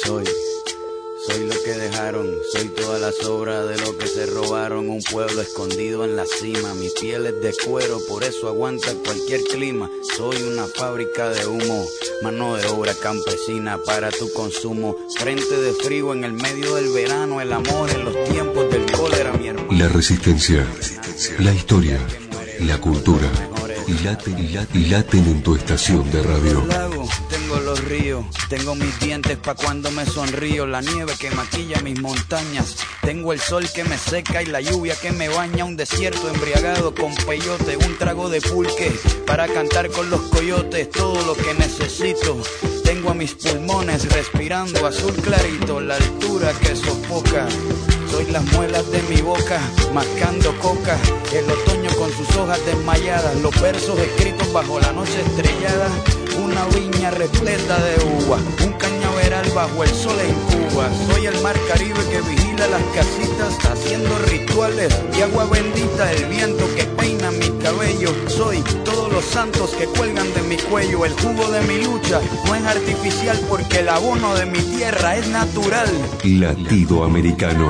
Soy lo que dejaron, soy toda la sobra de lo que se robaron. Un pueblo escondido en la cima, mi piel es de cuero, por eso aguanta cualquier clima. Soy una fábrica de humo, mano de obra campesina para tu consumo. Frente de frío en el medio del verano, el amor en los tiempos del cólera, mi hermano. La resistencia, la historia, la cultura, y laten en tu estación de radio. Tengo los ríos, tengo mis dientes pa' cuando me sonrío, la nieve que maquilla mis montañas, tengo el sol que me seca y la lluvia que me baña, un desierto embriagado con peyote, un trago de pulque para cantar con los coyotes, todo lo que necesito. Tengo a mis pulmones respirando azul clarito, la altura que sofoca. Soy las muelas de mi boca, mascando coca, el otoño con sus hojas desmayadas, los versos escritos bajo la noche estrellada, una viña repleta de uva, un cañaveral bajo el sol en Cuba. Soy el mar Caribe que vigila las casitas, haciendo rituales y agua bendita, el viento que peina mi cabello. Soy todos los santos que cuelgan de mi cuello, el jugo de mi lucha no es artificial porque el abono de mi tierra es natural. Latido americano.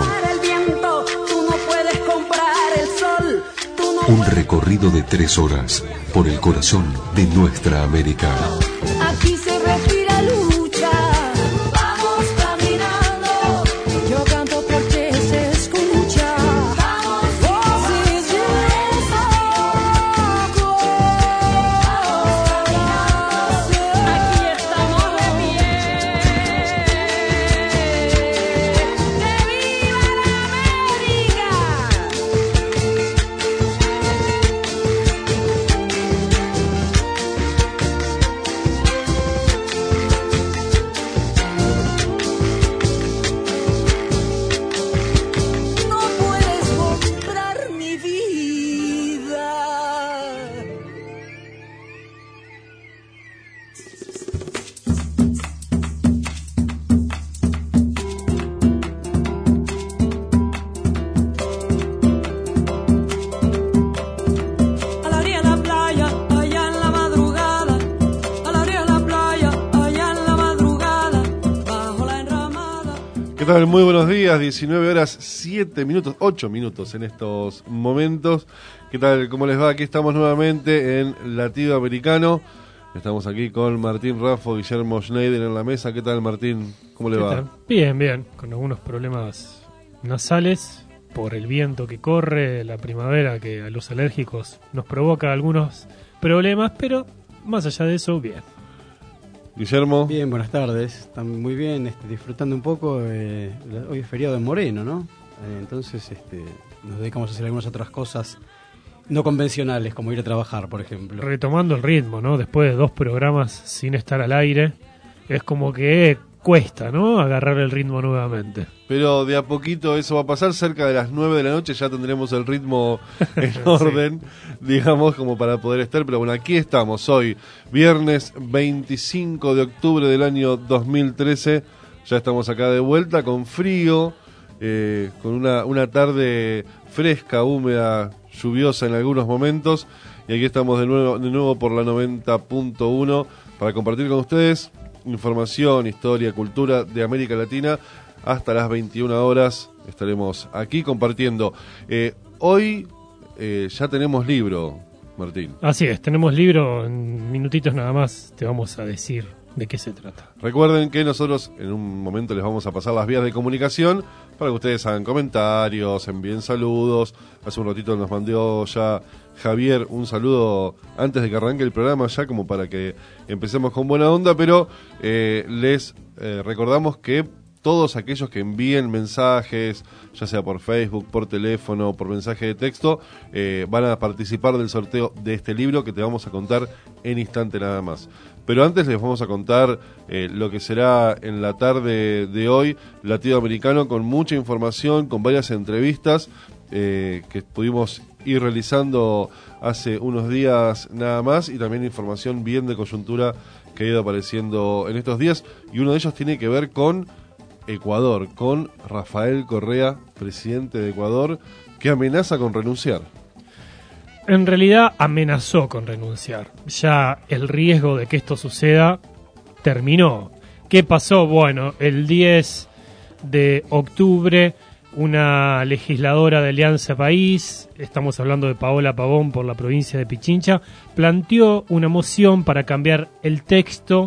Un recorrido de 3 horas por el corazón de nuestra América. Aquí se respira lucha. Vamos caminando. Yo canto porque se escucha. Vamos, voces de desahogo. Aquí estamos de pie. ¡Que viva la América! ¿Qué tal? Muy buenos días, 19 horas 7 minutos, 8 minutos en estos momentos. ¿Qué tal? ¿Cómo les va? Aquí estamos nuevamente en Latido Americano. Estamos aquí con Martín Raffo, Guillermo Schneider en la mesa. ¿Qué tal, Martín? ¿Cómo le va? Bien, bien, con algunos problemas nasales por el viento que corre, la primavera que a los alérgicos nos provoca algunos problemas, pero más allá de eso, bien. Guillermo. Bien, buenas tardes. Están muy bien, disfrutando un poco. Hoy es feriado en Moreno, ¿no? Entonces nos dedicamos a hacer algunas otras cosas no convencionales, como ir a trabajar, por ejemplo. Retomando el ritmo, ¿no? Después de 2 programas sin estar al aire, es como que cuesta, ¿no? Agarrar el ritmo nuevamente. Pero de a poquito eso va a pasar. Cerca de las 9 de la noche ya tendremos el ritmo en orden, sí, digamos, como para poder estar. Pero bueno, aquí estamos hoy, viernes 25 de octubre del año 2013. Ya estamos acá de vuelta con frío, con una tarde fresca, húmeda, lluviosa en algunos momentos. Y aquí estamos de nuevo por la 90.1 para compartir con ustedes información, historia, cultura de América Latina. Hasta las 21 horas estaremos aquí compartiendo. Hoy ya tenemos libro, Martín. Así es, tenemos libro. En minutitos nada más te vamos a decir de qué se trata. Recuerden que nosotros en un momento les vamos a pasar las vías de comunicación para que ustedes hagan comentarios, envíen saludos. Hace un ratito nos mandó ya Javier un saludo antes de que arranque el programa, ya como para que empecemos con buena onda, pero les recordamos que todos aquellos que envíen mensajes, ya sea por Facebook, por teléfono, por mensaje de texto, van a participar del sorteo de este libro que te vamos a contar en instante nada más. Pero antes les vamos a contar lo que será en la tarde de hoy, Latido Americano, con mucha información, con varias entrevistas que pudimos ir realizando hace unos días nada más, y también información bien de coyuntura que ha ido apareciendo en estos días, y uno de ellos tiene que ver con Ecuador, con Rafael Correa, presidente de Ecuador, que amenaza con renunciar. En realidad amenazó con renunciar. Ya el riesgo de que esto suceda terminó. ¿Qué pasó? Bueno, el 10 de octubre, una legisladora de Alianza País, estamos hablando de Paola Pavón por la provincia de Pichincha, planteó una moción para cambiar el texto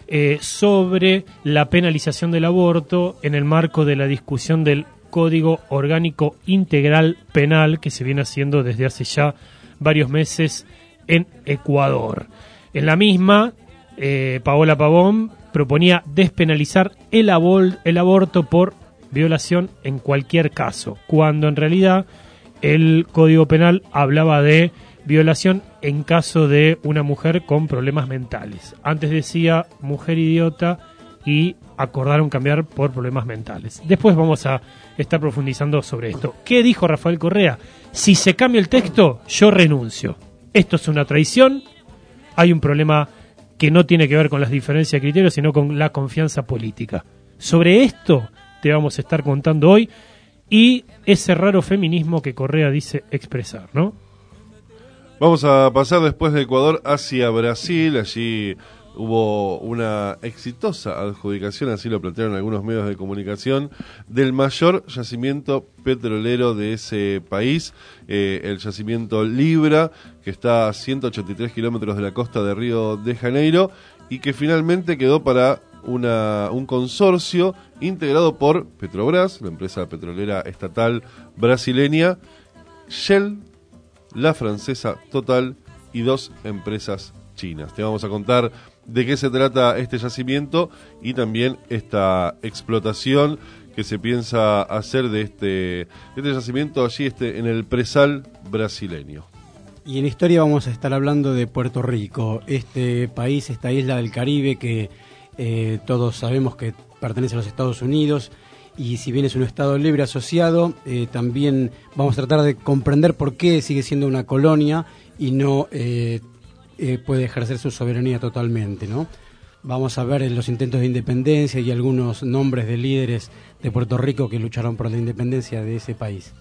sobre la penalización del aborto en el marco de la discusión del Código Orgánico Integral Penal que se viene haciendo desde hace ya varios meses en Ecuador. En la misma, Paola Pavón proponía despenalizar el aborto por violación en cualquier caso, cuando en realidad el Código Penal hablaba de violación en caso de una mujer con problemas mentales. Antes decía mujer idiota y acordaron cambiar por problemas mentales. Después vamos a estar profundizando sobre esto. ¿Qué dijo Rafael Correa? Si se cambia el texto, yo renuncio. Esto es una traición, hay un problema que no tiene que ver con las diferencias de criterios, sino con la confianza política. Sobre esto te vamos a estar contando hoy y ese raro feminismo que Correa dice expresar, ¿no? Vamos a pasar después de Ecuador hacia Brasil. Allí hubo una exitosa adjudicación, así lo plantearon algunos medios de comunicación, del mayor yacimiento petrolero de ese país, el yacimiento Libra, que está a 183 kilómetros de la costa de Río de Janeiro y que finalmente quedó para un consorcio integrado por Petrobras, la empresa petrolera estatal brasileña, Shell, la francesa Total y 2 empresas chinas. Te vamos a contar de qué se trata este yacimiento y también esta explotación que se piensa hacer de este yacimiento allí en el presal brasileño. Y en historia vamos a estar hablando de Puerto Rico, este país, esta isla del Caribe que todos sabemos que pertenece a los Estados Unidos y si bien es un Estado libre asociado, también vamos a tratar de comprender por qué sigue siendo una colonia y no puede ejercer su soberanía totalmente, ¿no? Vamos a ver los intentos de independencia y algunos nombres de líderes de Puerto Rico que lucharon por la independencia de ese país.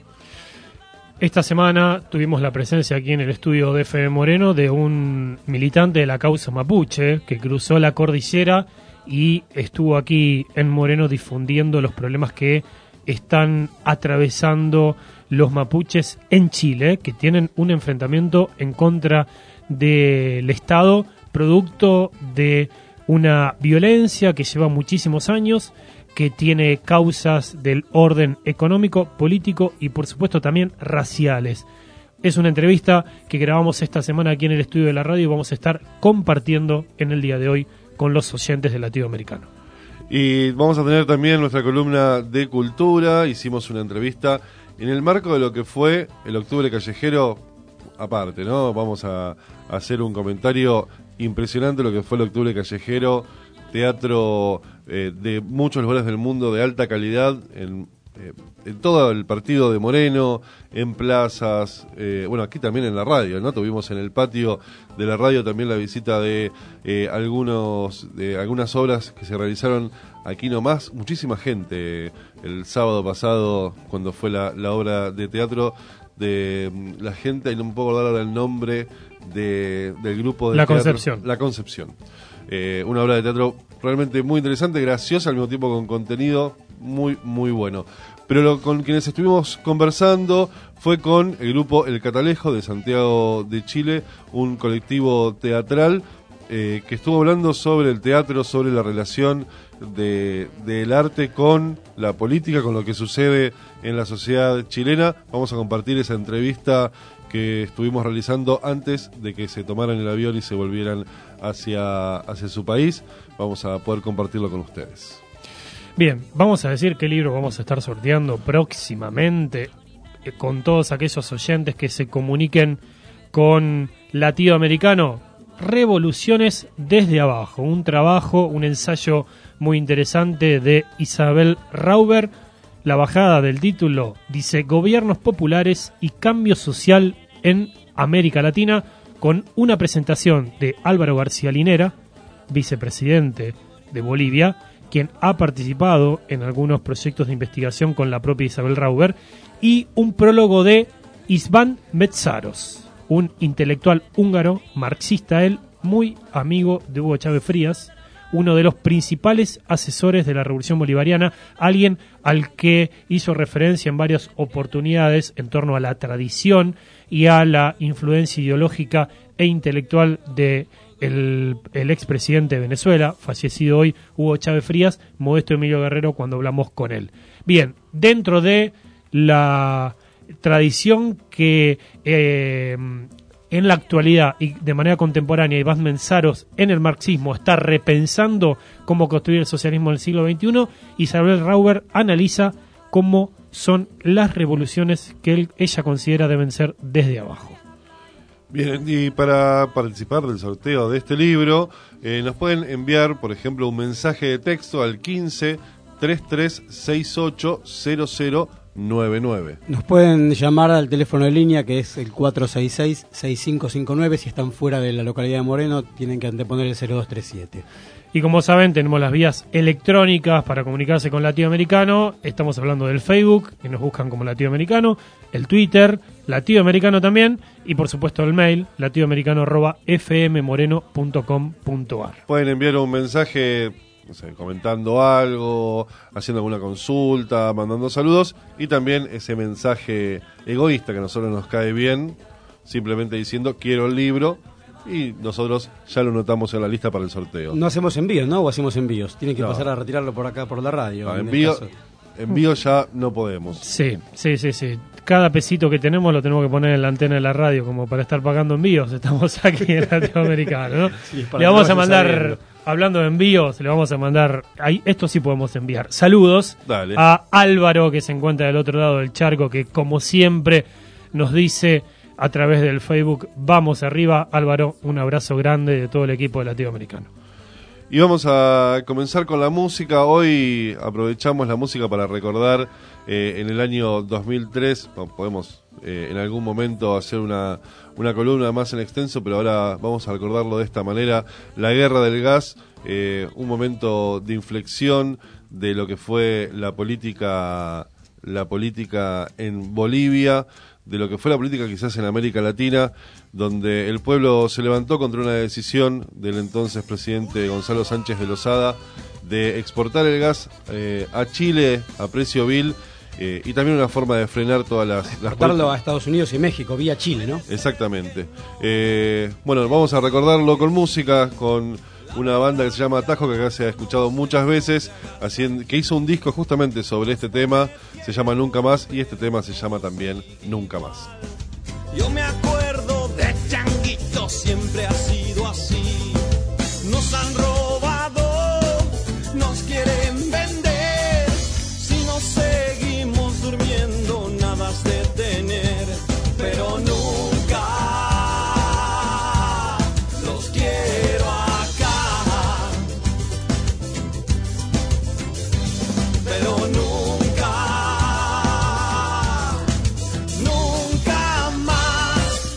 Esta semana tuvimos la presencia aquí en el estudio de FM Moreno de un militante de la causa mapuche que cruzó la cordillera y estuvo aquí en Moreno difundiendo los problemas que están atravesando los mapuches en Chile, que tienen un enfrentamiento en contra del Estado, producto de una violencia que lleva muchísimos años, que tiene causas del orden económico, político y por supuesto también raciales. Es una entrevista que grabamos esta semana aquí en el estudio de la radio y vamos a estar compartiendo en el día de hoy con los oyentes de Latinoamericano. Y vamos a tener también nuestra columna de cultura. Hicimos una entrevista en el marco de lo que fue el Octubre Callejero, aparte, ¿no? Vamos a hacer un comentario impresionante de lo que fue el Octubre Callejero, teatro de muchos lugares del mundo de alta calidad, en todo el partido de Moreno, en plazas, bueno, aquí también en la radio, ¿no? Tuvimos en el patio de la radio también la visita de algunas obras que se realizaron aquí nomás, muchísima gente el sábado pasado cuando fue la obra de teatro de la gente, y no me puedo acordar ahora el nombre del grupo de La teatro, Concepción. La Concepción. Una obra de teatro realmente muy interesante, graciosa, al mismo tiempo con contenido muy, muy bueno. Pero con quienes estuvimos conversando fue con el grupo El Catalejo de Santiago de Chile, un colectivo teatral que estuvo hablando sobre el teatro, sobre la relación del arte con la política, con lo que sucede en la sociedad chilena. Vamos a compartir esa entrevista que estuvimos realizando antes de que se tomaran el avión y se volvieran hacia su país. Vamos a poder compartirlo con ustedes. Bien, vamos a decir qué libro vamos a estar sorteando próximamente con todos aquellos oyentes que se comuniquen con Latinoamericano. Revoluciones desde abajo, un trabajo, un ensayo muy interesante de Isabel Rauber. La bajada del título dice Gobiernos populares y cambio social en América Latina, con una presentación de Álvaro García Linera, vicepresidente de Bolivia, quien ha participado en algunos proyectos de investigación con la propia Isabel Rauber, y un prólogo de István Metzáros, un intelectual húngaro, marxista él, muy amigo de Hugo Chávez Frías, uno de los principales asesores de la Revolución Bolivariana, alguien al que hizo referencia en varias oportunidades en torno a la tradición y a la influencia ideológica e intelectual de el expresidente de Venezuela, fallecido hoy, Hugo Chávez Frías, Modesto Emilio Guerrero, cuando hablamos con él. Bien, dentro de la tradición que en la actualidad y de manera contemporánea Iván Mensaros en el marxismo está repensando cómo construir el socialismo del siglo XXI, Isabel Rauber analiza cómo son las revoluciones que ella considera deben ser desde abajo. Bien, y para participar del sorteo de este libro, nos pueden enviar, por ejemplo, un mensaje de texto al 15 3368 0099. Nos pueden llamar al teléfono de línea, que es el 466-6559. Si están fuera de la localidad de Moreno, tienen que anteponer el 0237. Y como saben, tenemos las vías electrónicas para comunicarse con Latinoamericano. Estamos hablando del Facebook, que nos buscan como Latinoamericano, el Twitter, Latinoamericano también, y por supuesto el mail, latinoamericano@fmmoreno.com.ar. Pueden enviar un mensaje, no sé, comentando algo, haciendo alguna consulta, mandando saludos, y también ese mensaje egoísta que a nosotros nos cae bien, simplemente diciendo quiero el libro, y nosotros ya lo notamos en la lista para el sorteo. No hacemos envíos, ¿no? ¿O hacemos envíos? Tienen que No. pasar a retirarlo por acá, por la radio. No, en el envío caso. ya no podemos. Sí. Cada pesito que tenemos lo tenemos que poner en la antena de la radio como para estar pagando envíos. Estamos aquí en Latinoamericano, ¿no? Sí, para Le que vamos a vayan mandar, sabiendo. hablando de envíos, le vamos a mandar, esto sí podemos enviar, saludos Dale. a Álvaro, que se encuentra del otro lado del charco, que como siempre nos dice a través del Facebook, vamos arriba. Álvaro, un abrazo grande de todo el equipo de Latinoamericano. Y vamos a comenzar con la música. Hoy aprovechamos la música para recordar en el año 2003, podemos en algún momento hacer una columna más en extenso, pero ahora vamos a recordarlo de esta manera: la guerra del gas, un momento de inflexión de lo que fue la política en Bolivia, de lo que fue la política quizás en América Latina, donde el pueblo se levantó contra una decisión del entonces presidente Gonzalo Sánchez de Lozada de exportar el gas a Chile a precio vil, y también una forma de frenar todas las Exportarlo a Estados Unidos y México, vía Chile, ¿no? Exactamente. Bueno, vamos a recordarlo con música, con una banda que se llama Atajo, que acá se ha escuchado muchas veces, que hizo un disco justamente sobre este tema, se llama Nunca Más, y este tema se llama también Nunca Más. Yo me acuerdo de Changuito, siempre ha sido así. Nos han robado, nos quieren vender. Si nos seguimos durmiendo, nada has de tener. Pero nunca los quiero acá. Pero nunca, nunca más.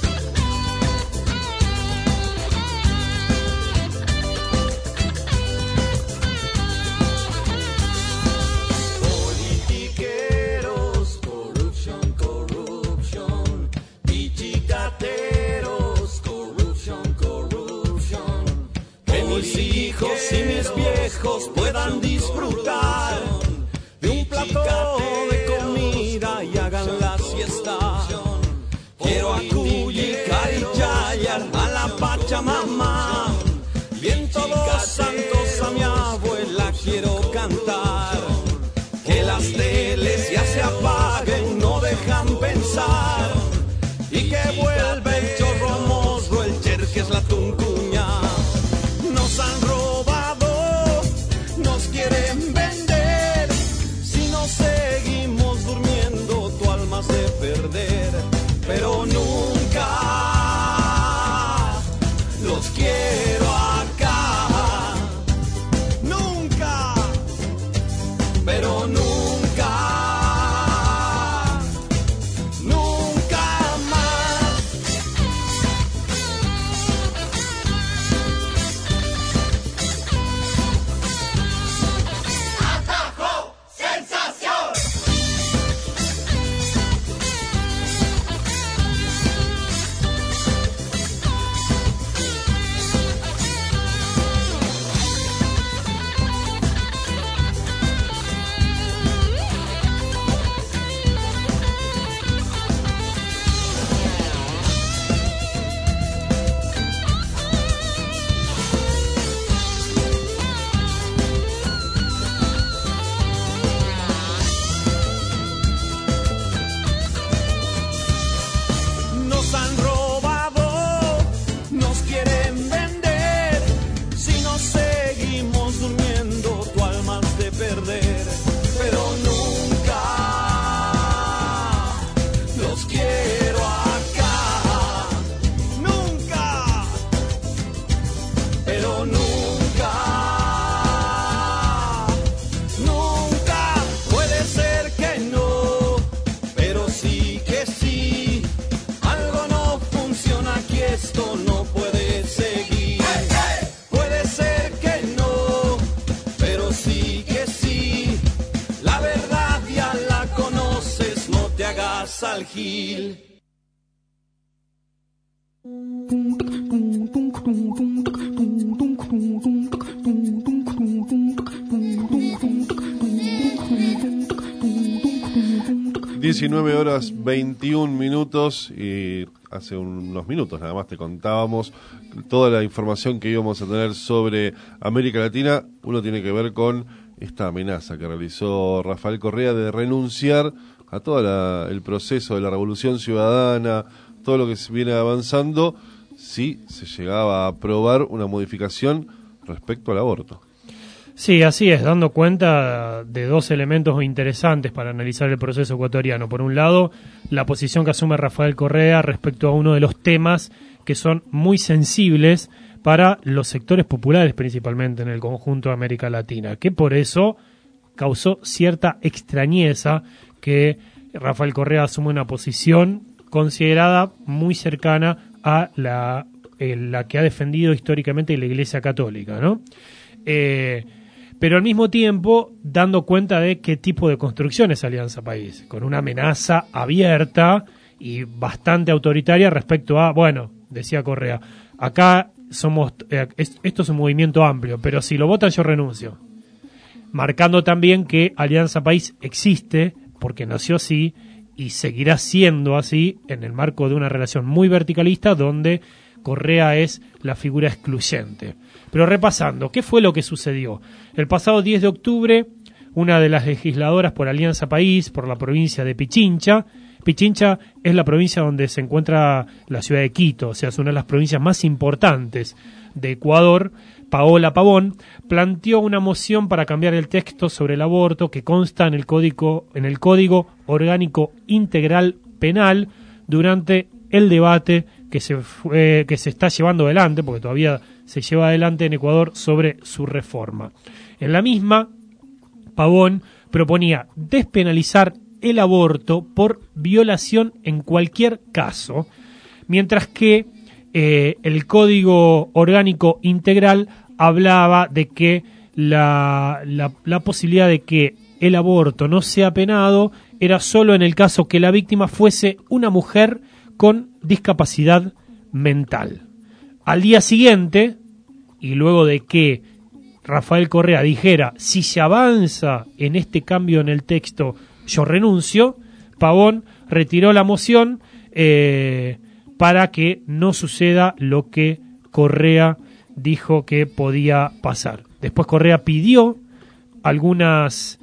Politiqueros, corruption, corruption. Pichicateros, corruption, corruption. Que mis hijos y mis viejos puedan disfrutar de un plato de comida y hagan la siesta. Quiero a Cuyi, Cariyayar, a la Pachamama, y en todos santos a mi abuela quiero cantar. Que las teles ya se apaguen, no dejan pensar, y que vuelva el chorro mosro, el cherques, la tuncuña. Nos han robado, nos quieren vender. Si nos seguimos durmiendo, tu alma has de perder. Pero nunca los quiero acá. Nunca, pero nunca. al Gil. 19:21 y hace unos minutos nada más te contábamos toda la información que íbamos a tener sobre América Latina. Uno tiene que ver con esta amenaza que realizó Rafael Correa de renunciar a todo el proceso de la revolución ciudadana, todo lo que se viene avanzando, si se llegaba a aprobar una modificación respecto al aborto. Sí, así es, dando cuenta de dos elementos interesantes para analizar el proceso ecuatoriano. Por un lado, la posición que asume Rafael Correa respecto a uno de los temas que son muy sensibles para los sectores populares, principalmente en el conjunto de América Latina, que por eso causó cierta extrañeza que Rafael Correa asume una posición considerada muy cercana a la que ha defendido históricamente la Iglesia Católica, ¿no? Pero al mismo tiempo dando cuenta de qué tipo de construcción es Alianza País, con una amenaza abierta y bastante autoritaria respecto a, bueno, decía Correa, acá esto es un movimiento amplio, pero si lo votan yo renuncio. Marcando también que Alianza País existe porque nació así y seguirá siendo así en el marco de una relación muy verticalista donde Correa es la figura excluyente. Pero repasando, ¿qué fue lo que sucedió? El pasado 10 de octubre, una de las legisladoras por Alianza País, por la provincia de Pichincha es la provincia donde se encuentra la ciudad de Quito, o sea, es una de las provincias más importantes de Ecuador. Paola Pavón planteó una moción para cambiar el texto sobre el aborto que consta en el Código Orgánico Integral Penal durante el debate que se está llevando adelante, porque todavía se lleva adelante en Ecuador, sobre su reforma. En la misma, Pavón proponía despenalizar el aborto por violación en cualquier caso, mientras que el Código Orgánico Integral hablaba de que la posibilidad de que el aborto no sea penado era solo en el caso que la víctima fuese una mujer con discapacidad mental. Al día siguiente, y luego de que Rafael Correa dijera, si se avanza en este cambio en el texto, yo renuncio, Pavón retiró la moción para que no suceda lo que Correa dijo que podía pasar. Después Correa pidió algunas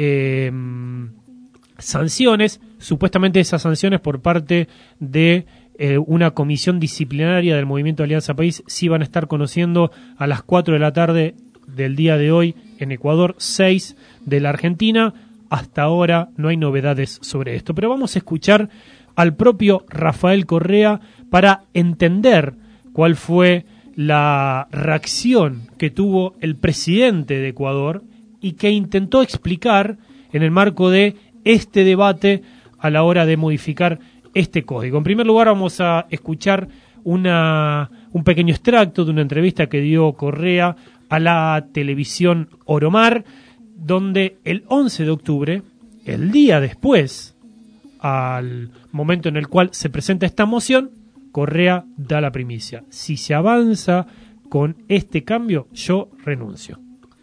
sanciones, supuestamente esas sanciones por parte de una comisión disciplinaria del Movimiento Alianza País sí van a estar conociendo a las 4 de la tarde del día de hoy en Ecuador, 6 de la Argentina. Hasta ahora no hay novedades sobre esto, pero vamos a escuchar al propio Rafael Correa para entender cuál fue la reacción que tuvo el presidente de Ecuador y que intentó explicar en el marco de este debate a la hora de modificar este código. En primer lugar vamos a escuchar un pequeño extracto de una entrevista que dio Correa a la televisión Oromar, donde el 11 de octubre, el día después, al momento en el cual se presenta esta moción, Correa da la primicia. Si se avanza con este cambio, yo renuncio.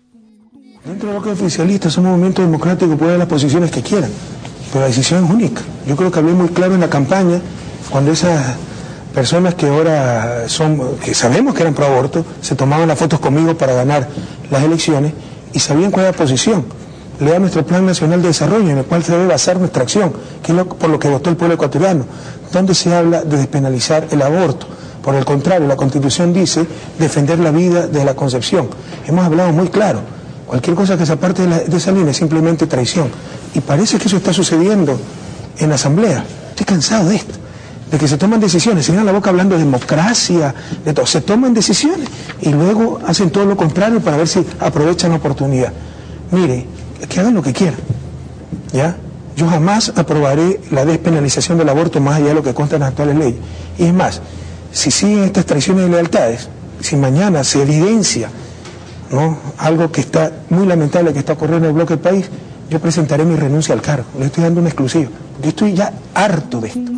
Dentro de lo que es oficialista, somos un movimiento democrático que puede dar las posiciones que quieran, pero la decisión es única. Yo creo que hablé muy claro en la campaña, cuando esas personas que ahora que sabemos que eran pro aborto, se tomaban las fotos conmigo para ganar las elecciones y sabían cuál era la posición. Lea nuestro Plan Nacional de Desarrollo, en el cual se debe basar nuestra acción, que es por lo que votó el pueblo ecuatoriano, donde se habla de despenalizar el aborto. Por el contrario, la Constitución dice defender la vida desde la concepción. Hemos hablado muy claro. Cualquier cosa que se aparte de esa línea es simplemente traición. Y parece que eso está sucediendo en la Asamblea. Estoy cansado de esto, de que se toman decisiones, se llenan la boca hablando de democracia, de todo. Se toman decisiones y luego hacen todo lo contrario para ver si aprovechan la oportunidad. Mire, que hagan lo que quieran, ¿ya? Yo jamás aprobaré la despenalización del aborto más allá de lo que consta en las actuales leyes. Y es más, si siguen estas traiciones y lealtades, si mañana se evidencia, ¿no?, algo que está muy lamentable que está ocurriendo en el bloque del país, yo presentaré mi renuncia al cargo. Le estoy dando una exclusiva. Yo estoy ya harto de esto.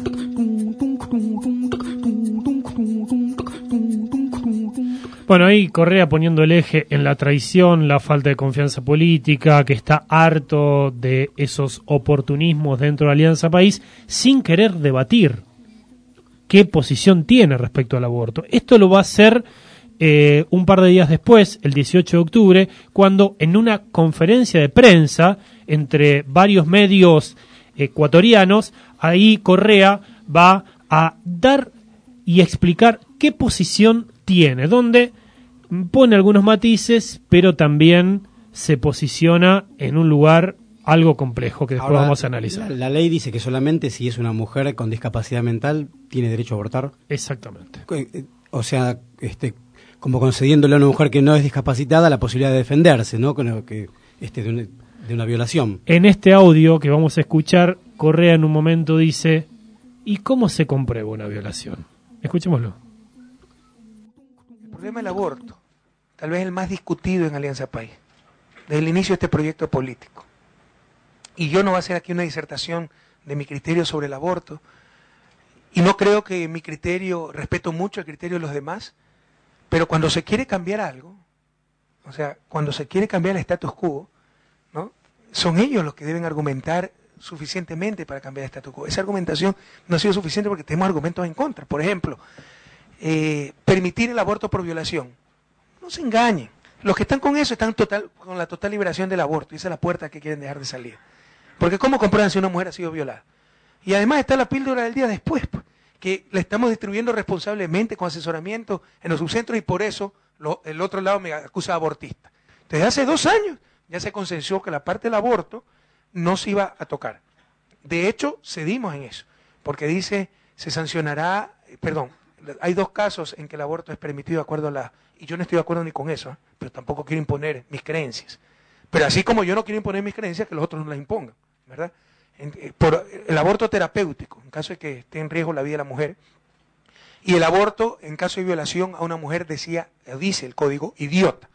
Bueno, ahí Correa poniendo el eje en la traición, la falta de confianza política, que está harto de esos oportunismos dentro de Alianza País, sin querer debatir qué posición tiene respecto al aborto. Esto lo va a hacer un par de días después, el 18 de octubre, cuando en una conferencia de prensa entre varios medios ecuatorianos, ahí Correa va a dar y explicar qué posición tiene, donde pone algunos matices, pero también se posiciona en un lugar algo complejo que después vamos a analizar. La ley dice que solamente si es una mujer con discapacidad mental tiene derecho a abortar. Exactamente. O sea, como concediéndole a una mujer que no es discapacitada la posibilidad de defenderse, ¿no? De una violación. En este audio que vamos a escuchar, Correa en un momento dice: ¿y cómo se comprueba una violación? Escuchémoslo. El problema del aborto, tal vez el más discutido en Alianza País, desde el inicio de este proyecto político. Y yo no voy a hacer aquí una disertación de mi criterio sobre el aborto, y no creo que mi criterio, respeto mucho el criterio de los demás, pero cuando se quiere cambiar algo, o sea, cuando se quiere cambiar el status quo, ¿no? Son ellos los que deben argumentar suficientemente para cambiar el status quo. Esa argumentación no ha sido suficiente porque tenemos argumentos en contra. Por ejemplo, permitir el aborto por violación. No se engañen. Los que están con eso están con la total liberación del aborto. Y esa es la puerta que quieren dejar de salir. Porque ¿cómo comprueban si una mujer ha sido violada? Y además está la píldora del día después, pues, que la estamos distribuyendo responsablemente con asesoramiento en los subcentros y por eso el otro lado me acusa de abortista. Desde hace 2 años ya se consensuó que la parte del aborto no se iba a tocar. De hecho, cedimos en eso, porque dice, se sancionará, hay 2 casos en que el aborto es permitido de acuerdo a la... Y yo no estoy de acuerdo ni con eso, pero tampoco quiero imponer mis creencias. Pero así como yo no quiero imponer mis creencias, que los otros no las impongan, ¿verdad? Por el aborto terapéutico, en caso de que esté en riesgo la vida de la mujer, y el aborto en caso de violación a una mujer dice el código, idiota.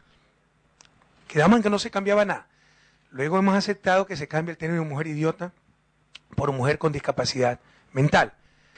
Quedamos en que no se cambiaba nada. Luego hemos aceptado que se cambie el término mujer idiota por mujer con discapacidad mental.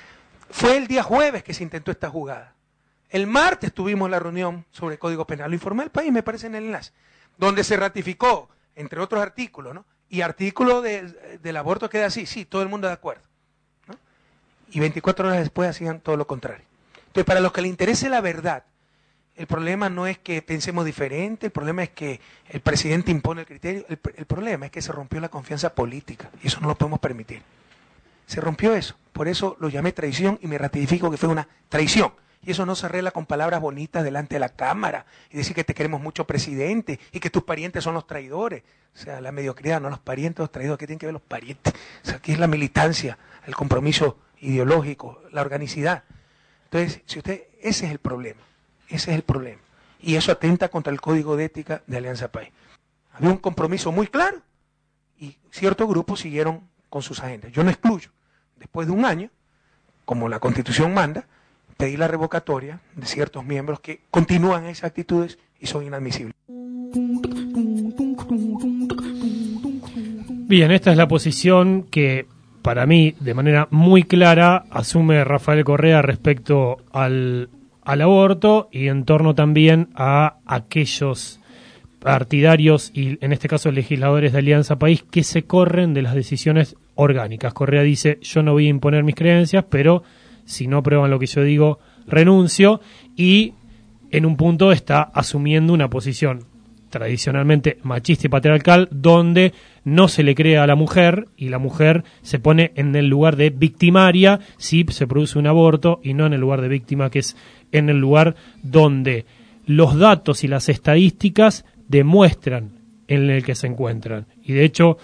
Fue el día jueves que se intentó esta jugada. El martes tuvimos la reunión sobre el Código Penal. Lo informé al país, me parece en el enlace, donde se ratificó, entre otros artículos, ¿no? Y artículo del aborto queda así, sí, todo el mundo de acuerdo, ¿no? Y 24 horas después hacían todo lo contrario. Entonces, para los que les interese la verdad, el problema no es que pensemos diferente, el problema es que el presidente impone el criterio, el problema es que se rompió la confianza política, y eso no lo podemos permitir. Se rompió eso, por eso lo llamé traición y me ratifico que fue una traición. Y eso no se arregla con palabras bonitas delante de la cámara y decir que te queremos mucho, presidente, y que tus parientes son los traidores. O sea, la mediocridad, no los parientes, los traidores. ¿Qué tienen que ver los parientes? O sea, aquí es la militancia, el compromiso ideológico, la organicidad. Entonces, ese es el problema. Ese es el problema. Y eso atenta contra el Código de Ética de Alianza País. Había un compromiso muy claro y ciertos grupos siguieron con sus agendas. Yo no excluyo. Después de 1 año, como la Constitución manda, pedí la revocatoria de ciertos miembros que continúan esas actitudes y son inadmisibles. Bien, esta es la posición que para mí de manera muy clara asume Rafael Correa respecto al aborto y en torno también a aquellos partidarios y en este caso legisladores de Alianza País que se corren de las decisiones orgánicas. Correa dice, yo no voy a imponer mis creencias, pero si no aprueban lo que yo digo, renuncio, y en un punto está asumiendo una posición tradicionalmente machista y patriarcal, donde no se le cree a la mujer, y la mujer se pone en el lugar de victimaria si se produce un aborto, y no en el lugar de víctima, que es en el lugar donde los datos y las estadísticas demuestran en el que se encuentran. Y de hecho,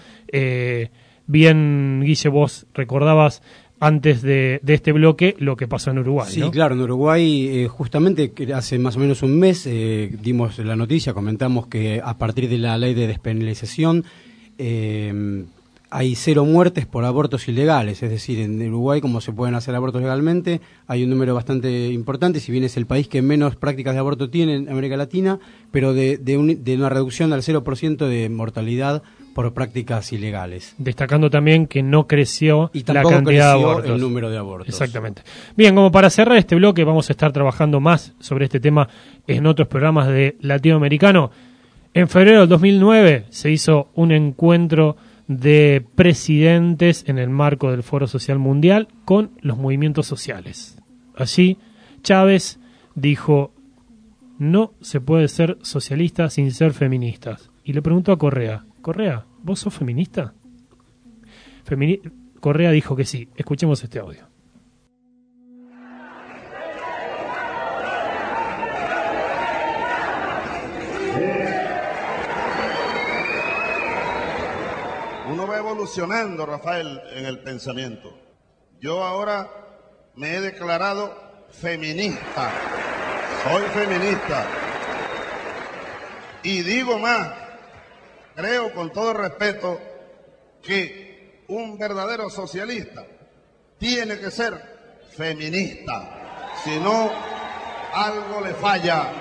bien, Guille, vos recordabas antes de este bloque lo que pasó en Uruguay, sí, ¿no? Claro, en Uruguay justamente hace más o menos un mes dimos la noticia, comentamos que a partir de la ley de despenalización hay 0 muertes por abortos ilegales, es decir, en Uruguay, como se pueden hacer abortos legalmente, hay un número bastante importante, si bien es el país que menos prácticas de aborto tiene en América Latina, pero de una reducción al 0% de mortalidad por prácticas ilegales. Destacando también que no creció Y la tampoco cantidad de creció abortos. el número de abortos. Exactamente. Bien, como para cerrar este bloque, vamos a estar trabajando más sobre este tema en otros programas de Latinoamericano. En febrero del 2009 se hizo un encuentro de presidentes en el marco del Foro Social Mundial con los movimientos sociales. Allí Chávez dijo: no se puede ser socialista sin ser feminista. Y le preguntó a Correa: Correa, ¿vos sos feminista? Correa dijo que sí. Escuchemos este audio. Uno va evolucionando, Rafael, en el pensamiento. Yo ahora me he declarado feminista. Soy feminista. Y digo más, creo con todo respeto que un verdadero socialista tiene que ser feminista. Si no, algo le falla.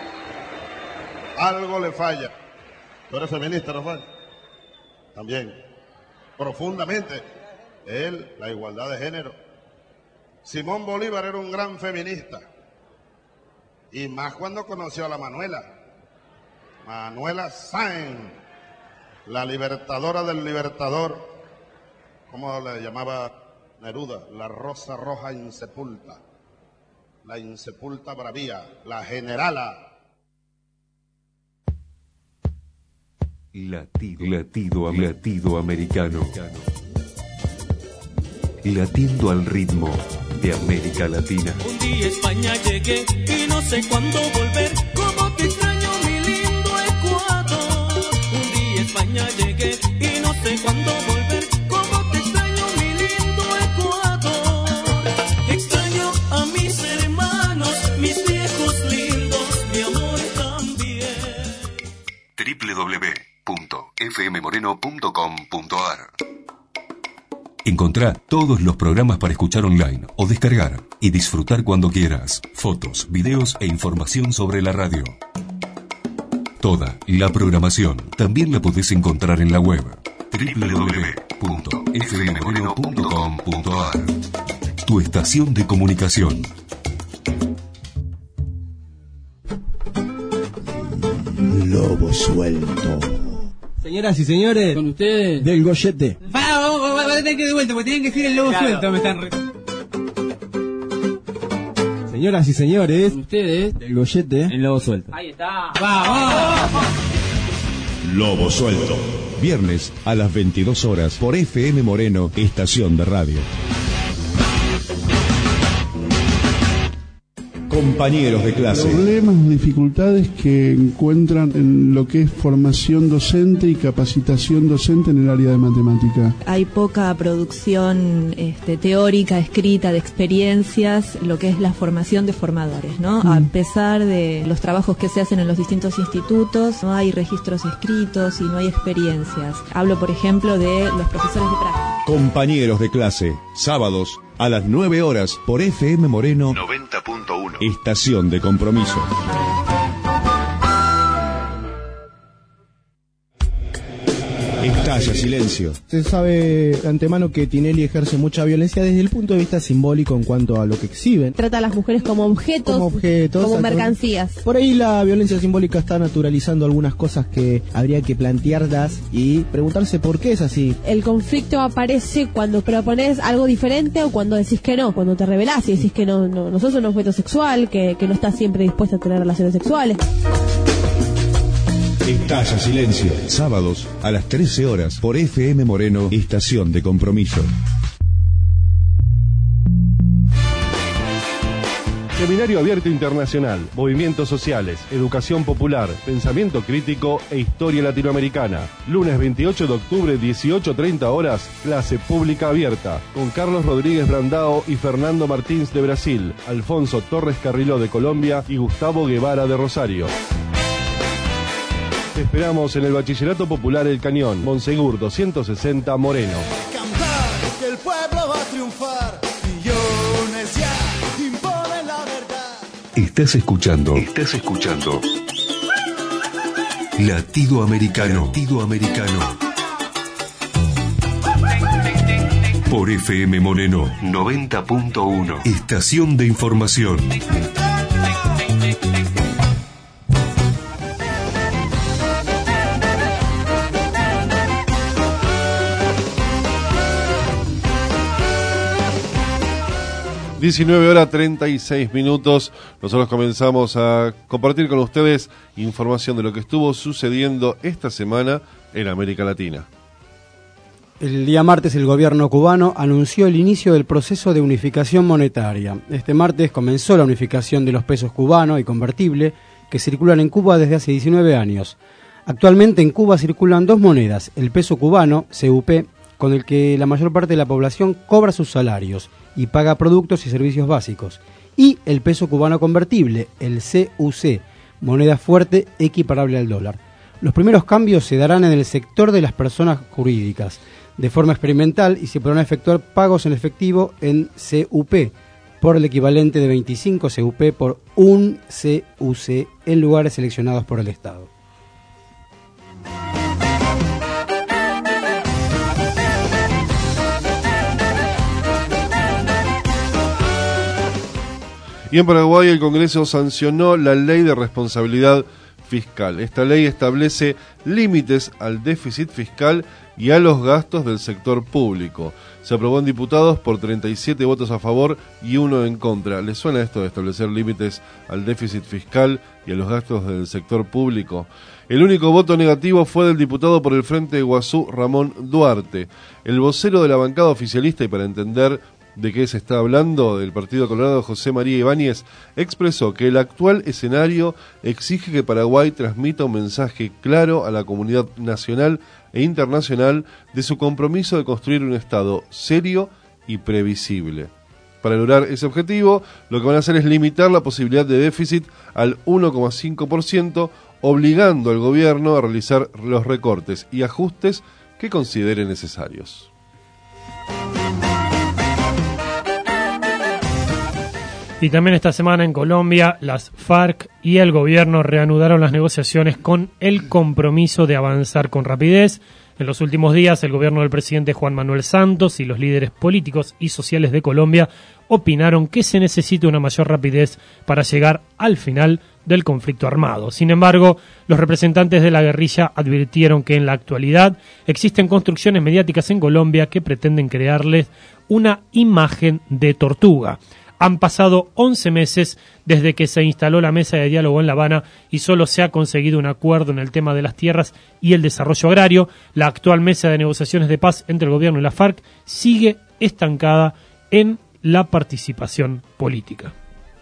Algo le falla. ¿Tú eres feminista, Rafael? También, profundamente, la igualdad de género. Simón Bolívar era un gran feminista, y más cuando conoció a la Manuela Sáenz, la libertadora del libertador, ¿cómo le llamaba Neruda? La rosa roja insepulta, la insepulta bravía, la generala. Latido americano. Latiendo al ritmo de América Latina. Un día a España llegué y no sé cuándo volver. Como te extraño, mi lindo Ecuador. Un día a España llegué y no sé cuándo volver. Como te extraño, mi lindo Ecuador. Extraño a mis hermanos, mis viejos lindos, mi amor también. www.fmmoreno.com.ar. Encontrá todos los programas para escuchar online o descargar y disfrutar cuando quieras. Fotos, videos e información sobre la radio. Toda la programación también la podés encontrar en la web www.fmmoreno.com.ar. Tu estación de comunicación. Lobo suelto. Señoras y señores, con ustedes, del Goyete. Vamos a tener que de vuelta, porque tienen que decir el lobo suelto. Me están Señoras y señores, con ustedes, del Goyete, el lobo suelto. Ahí está. ¡Vamos! Lobo suelto. Viernes a las 22 horas por FM Moreno, estación de radio. Compañeros de clase. Problemas o dificultades que encuentran en lo que es formación docente y capacitación docente en el área de matemática. Hay poca producción teórica, escrita, de experiencias, lo que es la formación de formadores, ¿no? A pesar de los trabajos que se hacen en los distintos institutos, no hay registros escritos y no hay experiencias. Hablo, por ejemplo, de los profesores de práctica. Compañeros de clase, sábados a las 9 horas por FM Moreno 90.1. Estación de compromiso. Estalla silencio. Se sabe de antemano que Tinelli ejerce mucha violencia desde el punto de vista simbólico en cuanto a lo que exhiben. Trata a las mujeres como objetos, como mercancías. Por ahí la violencia simbólica está naturalizando algunas cosas que habría que plantearlas y preguntarse por qué es así. El conflicto aparece cuando propones algo diferente o cuando decís que no, cuando te revelás y decís que no sos un objeto sexual, que no estás siempre dispuesta a tener relaciones sexuales. Estalla silencio. Sábados a las 13 horas por FM Moreno, estación de compromiso. Seminario Abierto Internacional, Movimientos Sociales, Educación Popular, Pensamiento Crítico e Historia Latinoamericana. Lunes 28 de octubre, 18:30 horas, clase pública abierta, con Carlos Rodríguez Brandao y Fernando Martins de Brasil, Alfonso Torres Carriló de Colombia y Gustavo Guevara de Rosario. Te esperamos en el Bachillerato Popular El Cañón, Monsegur 260 Moreno. Cantar que el pueblo va a triunfar, millones ya imponen la verdad. Estás escuchando Latido Americano. Latido Americano. Por FM Moreno 90.1. Estación de información. (19:36). Nosotros comenzamos a compartir con ustedes información de lo que estuvo sucediendo esta semana en América Latina. El día martes el gobierno cubano anunció el inicio del proceso de unificación monetaria. Este martes comenzó la unificación de los pesos cubanos y convertible que circulan en Cuba desde hace 19 años. Actualmente en Cuba circulan dos monedas, el peso cubano, CUP, con el que la mayor parte de la población cobra sus salarios y paga productos y servicios básicos, y el peso cubano convertible, el CUC, moneda fuerte equiparable al dólar. Los primeros cambios se darán en el sector de las personas jurídicas, de forma experimental, y se podrán efectuar pagos en efectivo en CUP, por el equivalente de 25 CUP por un CUC en lugares seleccionados por el Estado. Y en Paraguay el Congreso sancionó la Ley de Responsabilidad Fiscal. Esta ley establece límites al déficit fiscal y a los gastos del sector público. Se aprobó en diputados por 37 votos a favor y 1 en contra. ¿Les suena esto de establecer límites al déficit fiscal y a los gastos del sector público? El único voto negativo fue del diputado por el Frente de Guazú, Ramón Duarte. El vocero de la bancada oficialista, y para entender de qué se está hablando, del Partido Colorado, José María Ibáñez, expresó que el actual escenario exige que Paraguay transmita un mensaje claro a la comunidad nacional e internacional de su compromiso de construir un Estado serio y previsible. Para lograr ese objetivo, lo que van a hacer es limitar la posibilidad de déficit al 1,5%, obligando al gobierno a realizar los recortes y ajustes que considere necesarios. Y también esta semana en Colombia, las FARC y el gobierno reanudaron las negociaciones con el compromiso de avanzar con rapidez. En los últimos días, el gobierno del presidente Juan Manuel Santos y los líderes políticos y sociales de Colombia opinaron que se necesita una mayor rapidez para llegar al final del conflicto armado. Sin embargo, los representantes de la guerrilla advirtieron que en la actualidad existen construcciones mediáticas en Colombia que pretenden crearles una imagen de tortuga. Han pasado 11 meses desde que se instaló la mesa de diálogo en La Habana y solo se ha conseguido un acuerdo en el tema de las tierras y el desarrollo agrario. La actual mesa de negociaciones de paz entre el gobierno y la FARC sigue estancada en la participación política.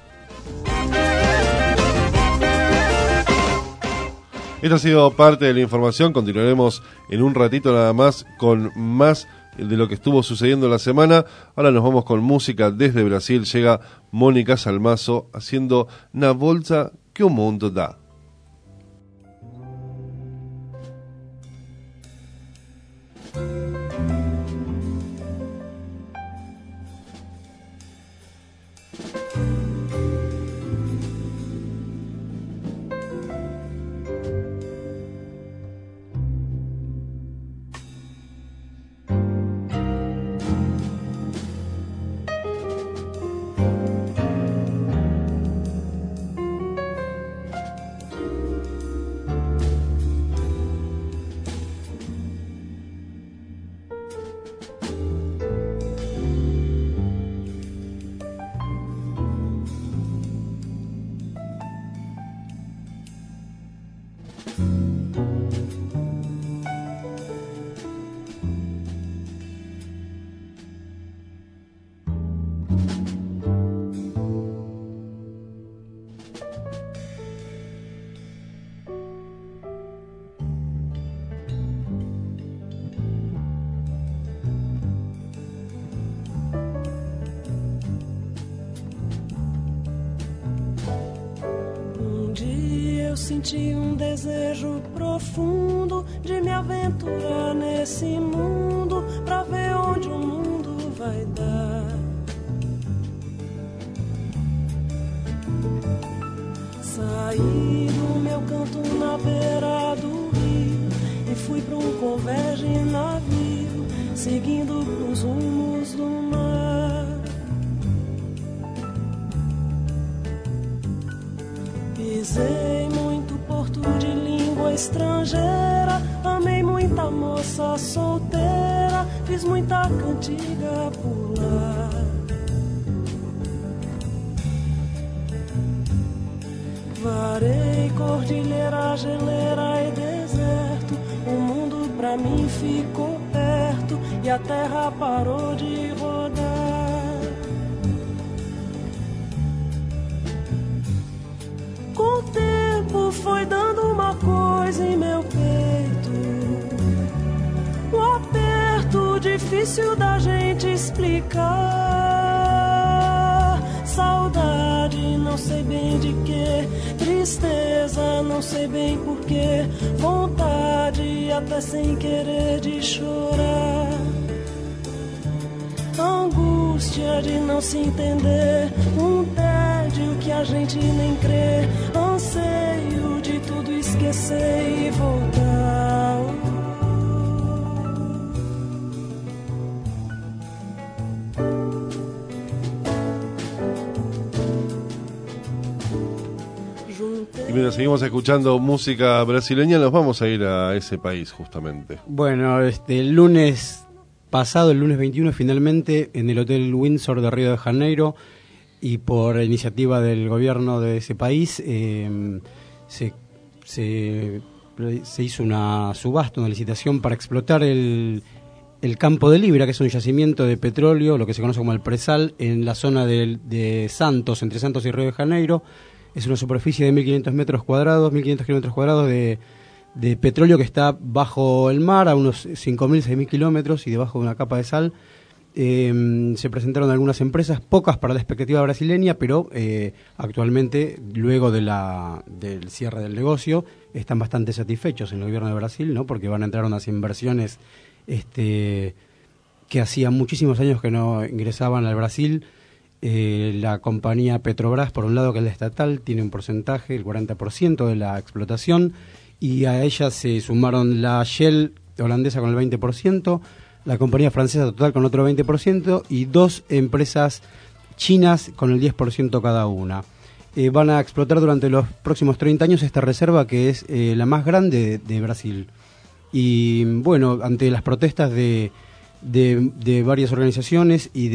Esta ha sido parte de la información. Continuaremos en un ratito nada más con más de lo que estuvo sucediendo en la semana. Ahora nos vamos con música. Desde Brasil llega Mónica Salmazo haciendo Na Volta que o Mundo Dá. senti desejo profundo de me aventurar nesse mundo pra ver onde o mundo vai dar. Saí do meu canto na beira do rio e fui pra converge navio, seguindo pros rumos do mar. Pisei muito porto de língua estrangeira, amei muita moça solteira, fiz muita cantiga por lá. Varei cordilheira, geleira e deserto, o mundo pra mim ficou perto e a terra parou de rodar. Com o tempo foi dando uma coisa em meu peito, um aperto difícil da gente explicar. Saudade, não sei bem de que, tristeza, não sei bem porquê, vontade até sem querer de chorar. Angústia de não se entender, um tédio que a gente nem crê, anseio de tudo esquecer e voltar. Y mientras seguimos escuchando música brasileña, nos vamos a ir a ese país justamente. Bueno, el lunes pasado, el lunes 21, finalmente, en el Hotel Windsor de Río de Janeiro, y por iniciativa del gobierno de ese país, se hizo una subasta, una licitación para explotar el campo de Libra, que es un yacimiento de petróleo, lo que se conoce como el Presal, en la zona de Santos, entre Santos y Río de Janeiro. Es una superficie de 1.500 metros cuadrados, 1.500 kilómetros cuadrados de petróleo que está bajo el mar a unos 5.000, 6.000 kilómetros y debajo de una capa de sal. Se presentaron algunas empresas, pocas para la expectativa brasileña, pero actualmente, luego del cierre del negocio, están bastante satisfechos en el gobierno de Brasil, ¿no? Porque van a entrar unas inversiones que hacía muchísimos años que no ingresaban al Brasil. La compañía Petrobras, por un lado, que es la estatal, tiene un porcentaje, el 40% de la explotación, y a ella se sumaron la Shell holandesa con el 20%, la compañía francesa Total con otro 20% y dos empresas chinas con el 10% cada una. Van a explotar durante los próximos 30 años esta reserva, que es la más grande de Brasil. Y bueno, ante las protestas de varias organizaciones y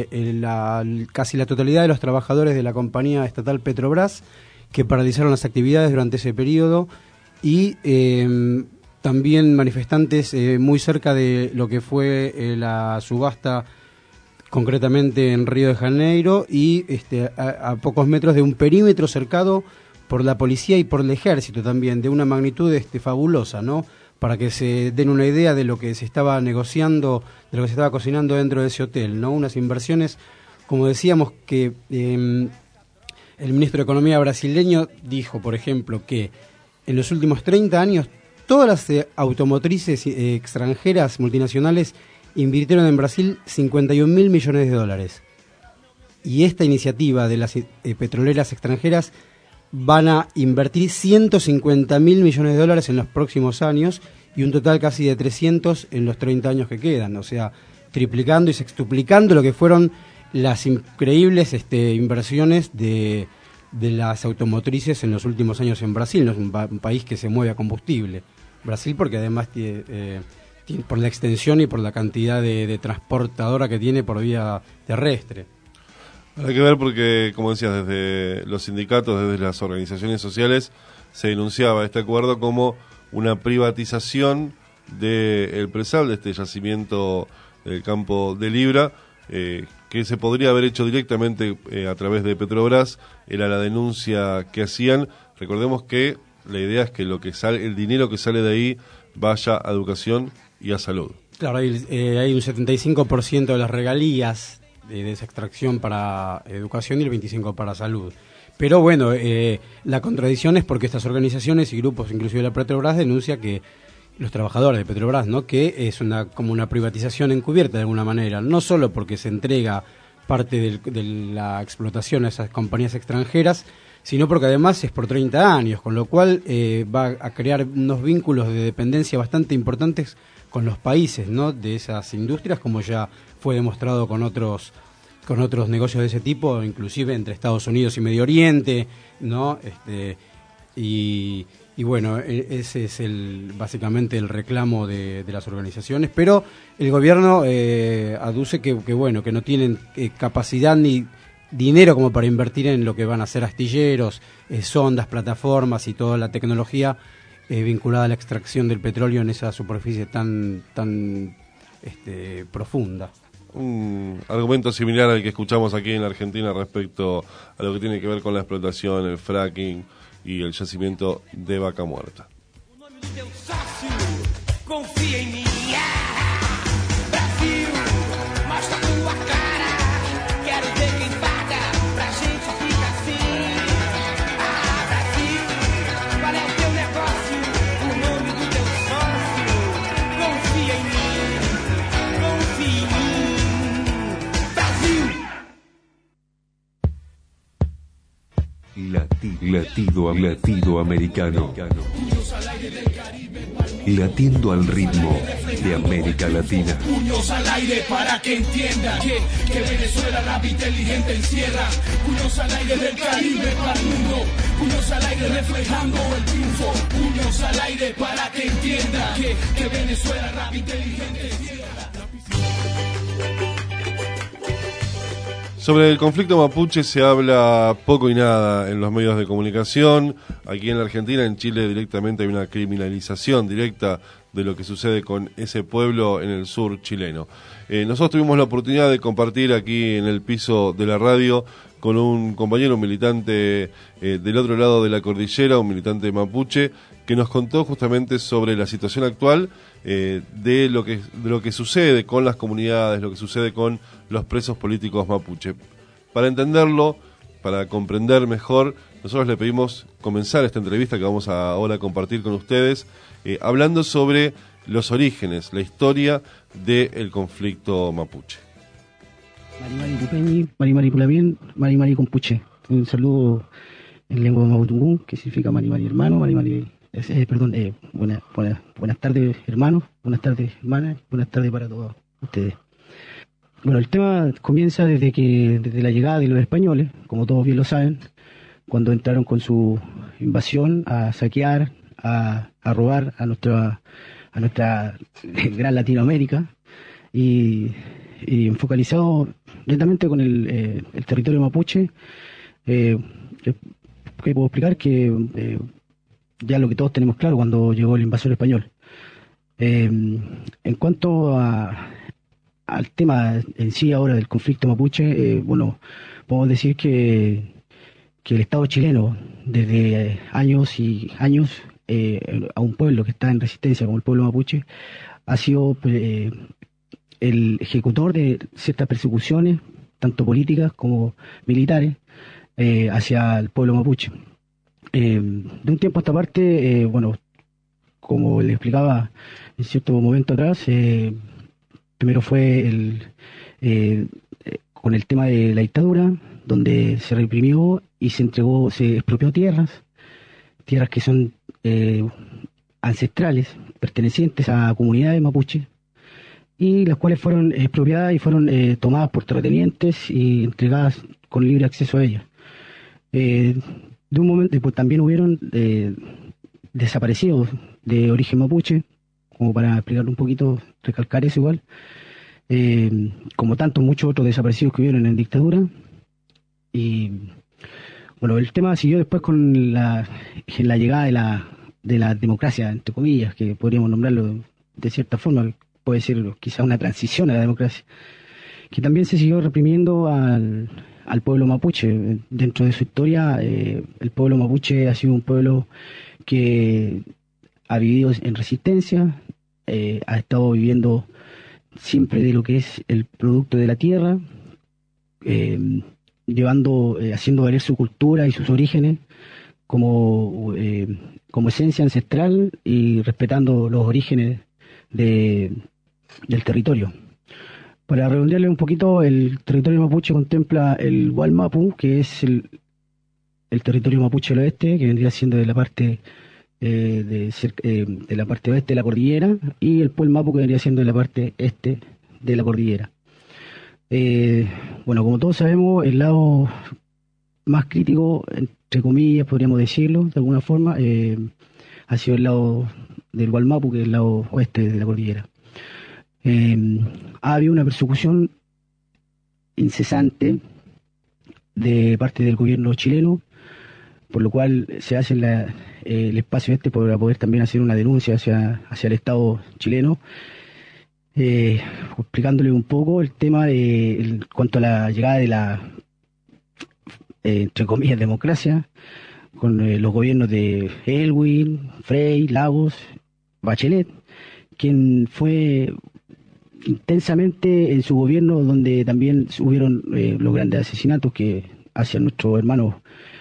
de casi la totalidad de los trabajadores de la compañía estatal Petrobras, que paralizaron las actividades durante ese periodo, y también manifestantes muy cerca de lo que fue la subasta, concretamente en Río de Janeiro, y a pocos metros de un perímetro cercado por la policía y por el ejército también, de una magnitud fabulosa, ¿no? Para que se den una idea de lo que se estaba negociando, de lo que se estaba cocinando dentro de ese hotel, ¿no? Unas inversiones, como decíamos, que el ministro de Economía brasileño dijo, por ejemplo, que en los últimos 30 años todas las automotrices extranjeras multinacionales invirtieron en Brasil 51.000 millones de dólares. Y esta iniciativa de las petroleras extranjeras van a invertir 150.000 millones de dólares en los próximos años y un total casi de 300 en los 30 años que quedan, o sea, triplicando y sextuplicando lo que fueron las increíbles inversiones de las automotrices en los últimos años en Brasil. No es un país que se mueve a combustible. Brasil, porque además tiene, por la extensión y por la cantidad de transportadora que tiene por vía terrestre. Hay que ver porque, como decías, desde los sindicatos, desde las organizaciones sociales, se denunciaba este acuerdo como una privatización del Presal, de este yacimiento del campo de Libra, que se podría haber hecho directamente a través de Petrobras. Era la denuncia que hacían. Recordemos que la idea es que lo que sale, el dinero que sale de ahí vaya a educación y a salud. Claro, hay un 75% de las regalías de esa extracción para educación y el 25% para salud. Pero bueno, la contradicción es porque estas organizaciones y grupos, inclusive la Petrobras, denuncia que los trabajadores de Petrobras, ¿no? Que es como una privatización encubierta de alguna manera, no solo porque se entrega parte de la explotación a esas compañías extranjeras, sino porque además es por 30 años, con lo cual va a crear unos vínculos de dependencia bastante importantes con los países, ¿no? De esas industrias, como ya fue demostrado con otros negocios de ese tipo, inclusive entre Estados Unidos y Medio Oriente, ¿no? Y bueno, ese es básicamente el reclamo de las organizaciones, pero el gobierno aduce que bueno, que no tienen capacidad ni dinero como para invertir en lo que van a ser astilleros, sondas, plataformas y toda la tecnología vinculada a la extracción del petróleo en esa superficie tan profunda. Un argumento similar al que escuchamos aquí en la Argentina respecto a lo que tiene que ver con la explotación, el fracking y el yacimiento de Vaca Muerta. Confia em mim, Brasil, mostra tua cara, quero ver quem paga pra gente ficar assim. Brasil, qual é o teu negócio, o nome do teu sócio? Confia em mim, Brasil. Latido americano. Latiendo al ritmo de América Latina. Puños al aire para que entiendan que Venezuela rap inteligente encierra. Puños al aire del Caribe para el mundo. Puños al aire reflejando el triunfo. Puños al aire para que entiendan que Venezuela rap inteligente encierra. Sobre el conflicto mapuche se habla poco y nada en los medios de comunicación. Aquí en la Argentina, en Chile directamente hay una criminalización directa de lo que sucede con ese pueblo en el sur chileno. Nosotros tuvimos la oportunidad de compartir aquí en el piso de la radio con un compañero, un militante del otro lado de la cordillera, un militante mapuche, que nos contó justamente sobre la situación actual de lo que sucede con las comunidades, lo que sucede con los presos políticos mapuche. Para entenderlo, para comprender mejor, nosotros le pedimos comenzar esta entrevista que vamos ahora a compartir con ustedes, hablando sobre los orígenes, la historia del conflicto mapuche. Marimari Cupeñi, Marimari Pulabien, Marimari Compuche. Un saludo en lengua mapudungún, que significa Marimari hermano, Marimari, buenas tardes hermanos, buenas tardes hermanas, buenas tardes para todos ustedes. Bueno, el tema comienza desde la llegada de los españoles, como todos bien lo saben, cuando entraron con su invasión a saquear, a robar a nuestra gran Latinoamérica y focalizado netamente con el territorio mapuche. Que puedo explicar que ya lo que todos tenemos claro cuando llegó el invasor español. En cuanto al tema en sí ahora del conflicto mapuche, podemos decir que el Estado chileno, desde años y años, a un pueblo que está en resistencia como el pueblo mapuche, ha sido el ejecutor de ciertas persecuciones, tanto políticas como militares, hacia el pueblo mapuche. De un tiempo a esta parte, como le explicaba en cierto momento atrás, primero fue con el tema de la dictadura, donde se reprimió y se expropió tierras que son ancestrales, pertenecientes a comunidades mapuche, y las cuales fueron expropiadas y fueron tomadas por terratenientes y entregadas con libre acceso a ellas. De un momento después también hubieron desaparecidos de origen mapuche, como para explicar un poquito, recalcar eso igual, como tantos muchos otros desaparecidos que hubieron en dictadura. Y bueno, el tema siguió después con la llegada de la democracia, entre comillas, que podríamos nombrarlo de cierta forma, puede ser quizá una transición a la democracia, que también se siguió reprimiendo al pueblo mapuche. Dentro de su historia, el pueblo mapuche ha sido un pueblo que ha vivido en resistencia, ha estado viviendo siempre de lo que es el producto de la tierra, haciendo valer su cultura y sus orígenes como esencia ancestral y respetando los orígenes del territorio. Para redondearle un poquito, el territorio mapuche contempla el Gualmapu, que es el territorio mapuche del oeste, que vendría siendo de la parte de la parte oeste de la cordillera, y el Puelmapu, que vendría siendo de la parte este de la cordillera. Bueno, como todos sabemos, el lado más crítico, entre comillas, podríamos decirlo, de alguna forma, ha sido el lado del Gualmapu, que es el lado oeste de la cordillera. Ha habido una persecución incesante de parte del gobierno chileno, por lo cual se hace el espacio para poder también hacer una denuncia hacia el Estado chileno, explicándole un poco el tema en cuanto a la llegada de la, entre comillas, democracia, con los gobiernos de Elwin, Frey, Lagos, Bachelet, quien fue intensamente en su gobierno donde también hubieron los grandes asesinatos que hacia nuestros hermanos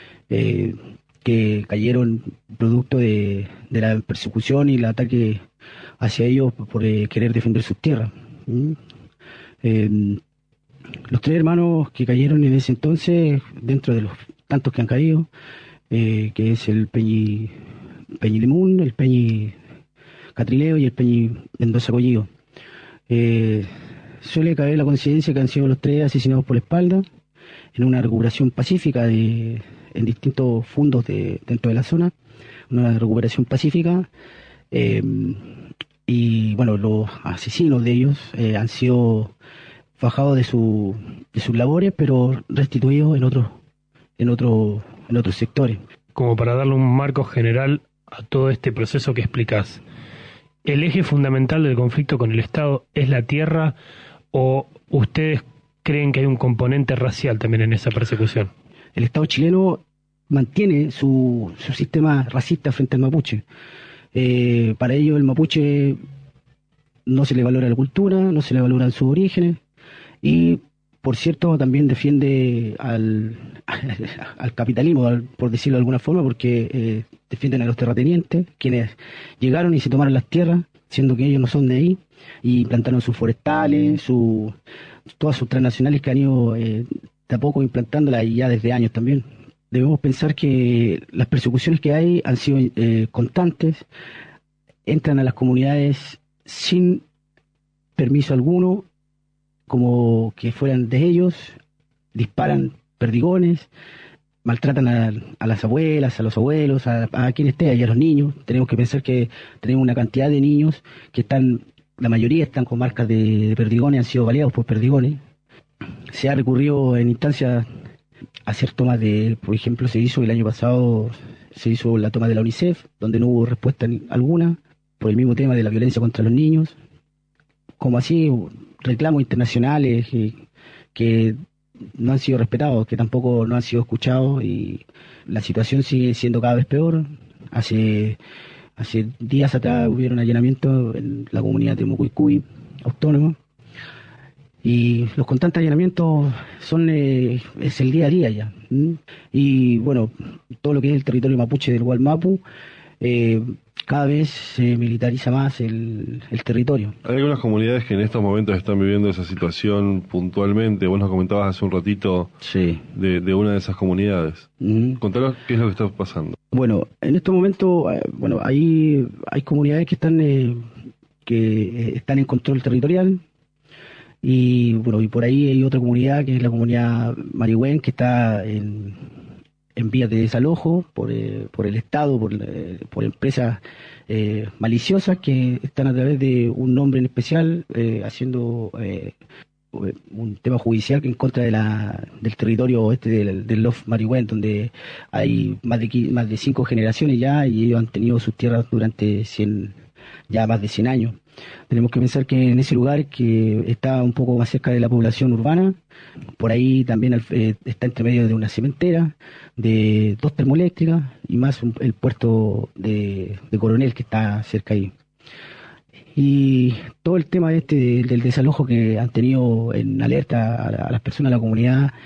que cayeron producto de la persecución y el ataque hacia ellos por querer defender sus tierras. Los 3 hermanos que cayeron en ese entonces, dentro de los tantos que han caído, que es el Peñi Limún, el Peñi Catrileo y el Peñi Mendoza Collido. Suele caer la coincidencia que han sido los 3 asesinados por la espalda en una recuperación pacífica en distintos fundos dentro de la zona, una recuperación pacífica, y bueno, los asesinos de ellos han sido fajados de sus labores, pero restituidos en otros sectores. Como para darle un marco general a todo este proceso que explicás, ¿el eje fundamental del conflicto con el Estado es la tierra o ustedes creen que hay un componente racial también en esa persecución? El Estado chileno mantiene su sistema racista frente al mapuche. Para ello el mapuche no se le valora la cultura, no se le valoran sus orígenes y, por cierto, también defiende al capitalismo, por decirlo de alguna forma, porque defienden a los terratenientes, quienes llegaron y se tomaron las tierras, siendo que ellos no son de ahí, y plantaron sus forestales, todas sus transnacionales que han ido de a poco implantándolas y ya desde años también. Debemos pensar que las persecuciones que hay han sido constantes, entran a las comunidades sin permiso alguno, como que fueran de ellos, disparan perdigones, maltratan a las abuelas, a los abuelos, a quien esté, y a los niños. Tenemos que pensar que tenemos una cantidad de niños que la mayoría están con marcas de perdigones, han sido baleados por perdigones. Se ha recurrido en instancias a hacer tomas por ejemplo, el año pasado se hizo la toma de la UNICEF, donde no hubo respuesta alguna, por el mismo tema de la violencia contra los niños, como así reclamos internacionales que no han sido respetados, que tampoco no han sido escuchados, y la situación sigue siendo cada vez peor. Hace días atrás hubieron allanamientos en la comunidad de Mucuicui autónoma, y los constantes allanamientos es el día a día ya. Y bueno, todo lo que es el territorio mapuche del Gualmapu, cada vez se militariza más el territorio. Hay algunas comunidades que en estos momentos están viviendo esa situación puntualmente. Vos nos comentabas hace un ratito de una de esas comunidades. Contanos qué es lo que está pasando. Bueno, en estos momentos hay comunidades que están en control territorial, y bueno, y por ahí hay otra comunidad que es la comunidad Marihuén, que está en vías de desalojo por el Estado, por empresas maliciosas que están a través de un nombre en especial haciendo un tema judicial en contra del territorio del Lof Marihuén, donde hay más de 5 generaciones ya, y ellos han tenido sus tierras durante ya más de 100 años. Tenemos que pensar que en ese lugar, que está un poco más cerca de la población urbana, por ahí también está entre medio de una cementera, de 2 termoeléctricas y más el puerto de Coronel, que está cerca ahí. Y todo el tema del desalojo que han tenido en alerta a las personas de la comunidad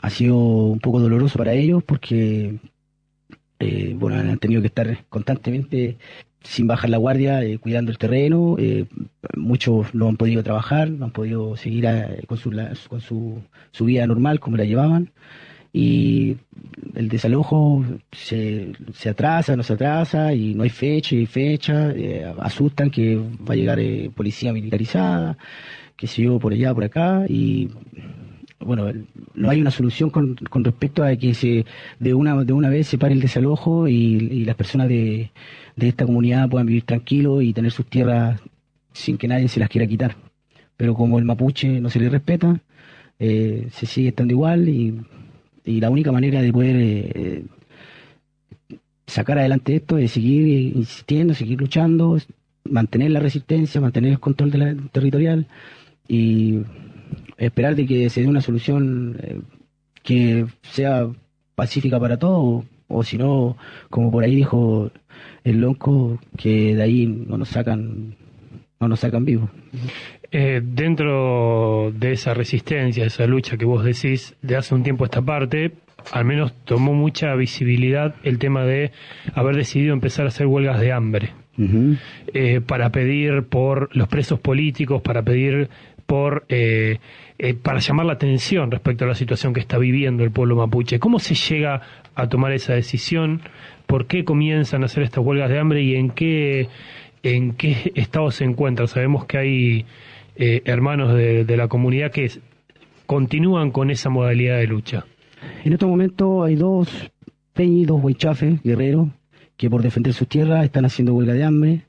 ha sido un poco doloroso para ellos porque bueno, han tenido que estar constantemente sin bajar la guardia, cuidando el terreno. Muchos no han podido trabajar, no han podido seguir con su vida normal como la llevaban, y el desalojo se atrasa, no se atrasa, y no hay fecha, asustan que va a llegar policía militarizada, que se yo por allá, por acá, y bueno, no hay una solución con respecto a que se de una vez se pare el desalojo y las personas de esta comunidad puedan vivir tranquilos y tener sus tierras sin que nadie se las quiera quitar. Pero como el mapuche no se le respeta, se sigue estando igual, y la única manera de poder sacar adelante esto es seguir insistiendo, seguir luchando, mantener la resistencia, mantener el control territorial y esperar de que se dé una solución que sea pacífica para todos, o si no, como por ahí dijo el lonco, que de ahí no nos sacan vivos. Dentro de esa resistencia, esa lucha que vos decís, de hace un tiempo a esta parte, al menos tomó mucha visibilidad el tema de haber decidido empezar a hacer huelgas de hambre. Uh-huh. Para pedir por los presos políticos, para pedir para llamar la atención respecto a la situación que está viviendo el pueblo mapuche. ¿Cómo se llega a tomar esa decisión? ¿Por qué comienzan a hacer estas huelgas de hambre y en qué estado se encuentran? Sabemos que hay hermanos de la comunidad que continúan con esa modalidad de lucha. En estos momentos hay dos peñis, dos huaychafes, guerreros, que por defender sus tierras están haciendo huelga de hambre.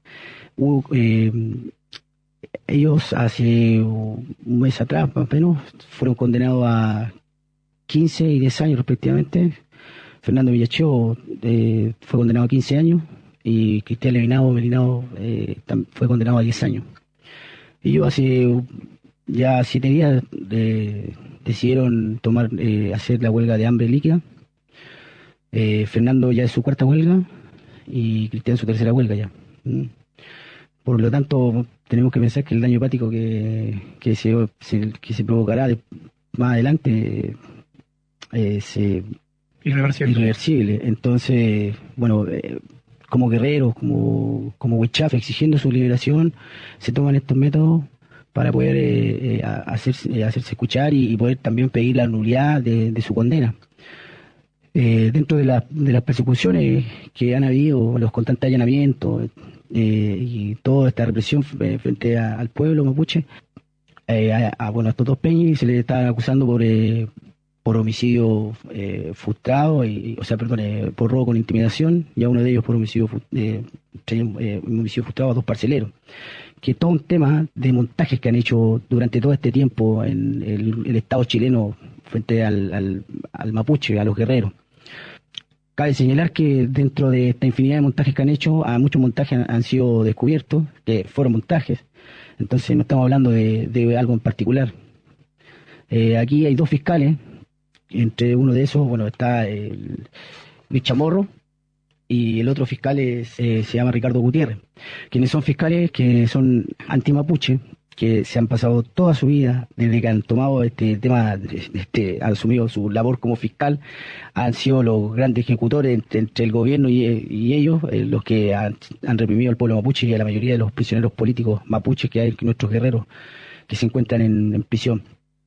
Ellos hace un mes atrás, más o menos, fueron condenados a 15 y 10 años respectivamente. Fernando Villacheo fue condenado a 15 años y Cristian Melinao fue condenado a 10 años. Ellos hace ya 7 días decidieron hacer la huelga de hambre líquida. Fernando ya es su 4ª huelga y Cristian su 3ª huelga ya. Por lo tanto, tenemos que pensar que el daño hepático que se provocará más adelante es irreversible. Entonces, bueno, como guerreros, como huichaf, exigiendo su liberación, se toman estos métodos para poder hacerse escuchar y poder también pedir la nulidad de su condena. Dentro de las persecuciones que han habido, los constantes allanamientos y toda esta represión frente al pueblo mapuche, a estos dos peñis se les está acusando por homicidio frustrado, por robo con intimidación, y a uno de ellos por homicidio frustrado a 2 parceleros. Que todo un tema de montajes que han hecho durante todo este tiempo en el Estado chileno frente al mapuche, a los guerreros. Cabe señalar que dentro de esta infinidad de montajes que han hecho, muchos montajes han sido descubiertos, que fueron montajes. Entonces no estamos hablando de algo en particular. Aquí hay 2 fiscales, entre uno de esos, está Luis Chamorro, y el otro fiscal se llama Ricardo Gutiérrez, quienes son fiscales que son antimapuche, que se han pasado toda su vida, desde que han tomado este tema, han asumido su labor como fiscal, han sido los grandes ejecutores entre el gobierno y ellos, los que han reprimido al pueblo mapuche y a la mayoría de los prisioneros políticos mapuches que hay, nuestros guerreros que se encuentran en prisión.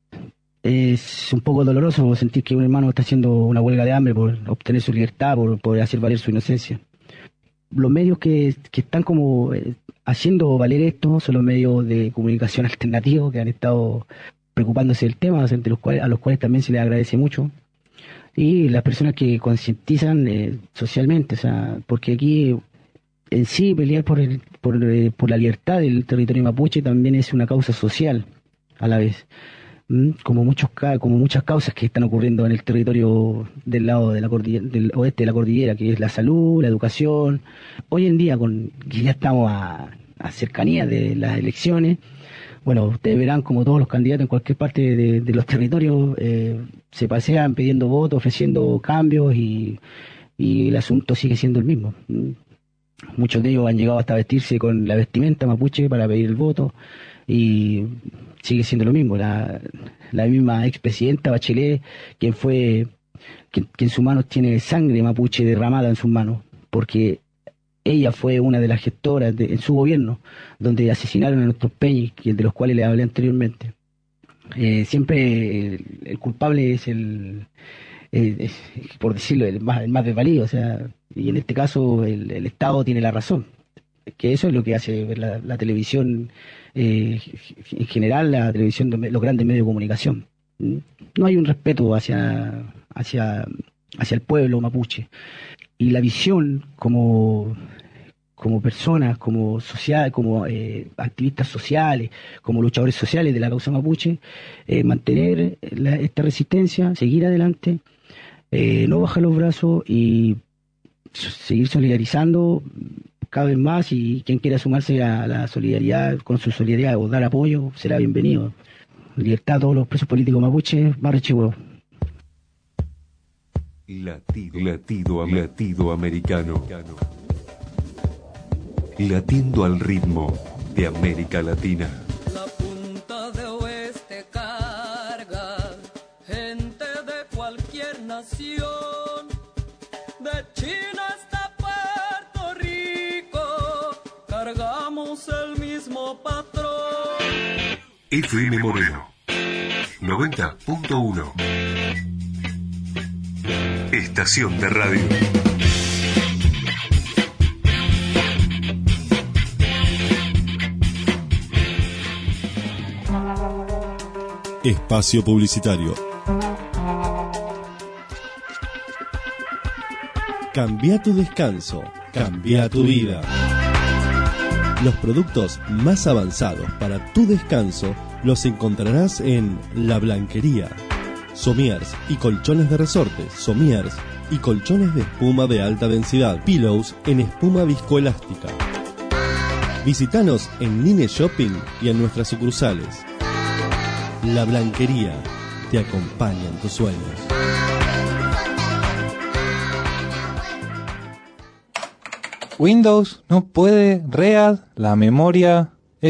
Es un poco doloroso sentir que un hermano está haciendo una huelga de hambre por obtener su libertad, por hacer valer su inocencia. Los medios que están como haciendo valer esto son los medios de comunicación alternativos que han estado preocupándose del tema, a los cuales también se les agradece mucho. Y las personas que concientizan socialmente, porque aquí en sí pelear por la libertad del territorio mapuche también es una causa social a la vez. Como muchas causas que están ocurriendo en el territorio del lado de del oeste de la cordillera, que es la salud, la educación. Hoy en día, que ya estamos a cercanía de las elecciones, ustedes verán como todos los candidatos en cualquier parte de los territorios se pasean pidiendo votos, ofreciendo cambios, y el asunto sigue siendo el mismo. Muchos de ellos han llegado hasta vestirse con la vestimenta mapuche para pedir el voto, y sigue siendo lo mismo. La misma expresidenta Bachelet, quien en sus manos tiene sangre mapuche derramada en sus manos, porque ella fue una de las gestoras en su gobierno, donde asesinaron a nuestros peñis, de los cuales les hablé anteriormente. Siempre el culpable es por decirlo, el más desvalido, o sea, y en este caso el Estado tiene la razón, que eso es lo que hace ver la televisión, en general la televisión, los grandes medios de comunicación. No hay un respeto hacia el pueblo mapuche, y la visión como personas, como sociedad, como activistas sociales, como luchadores sociales de la causa mapuche, mantener esta resistencia, seguir adelante, no bajar los brazos y seguir solidarizando cada vez más, y quien quiera sumarse a la solidaridad, con su solidaridad o dar apoyo, será bienvenido. Libertad a todos los presos políticos mapuches, barre Chihuahua. Latido americano. Latiendo al ritmo de América Latina. La punta de oeste carga gente de cualquier nación, de China hasta Puerto Rico, cargamos el mismo patrón. FM Moreno 90.1. Estación de radio. Espacio publicitario. Cambia tu descanso, cambia tu vida. Los productos más avanzados para tu descanso los encontrarás en La Blanquería. Somiers y colchones de resortes, somiers y colchones de espuma de alta densidad, pillows en espuma viscoelástica. Visítanos en Nine Shopping y en nuestras sucursales. La Blanquería te acompaña en tus sueños. Windows no puede READ la memoria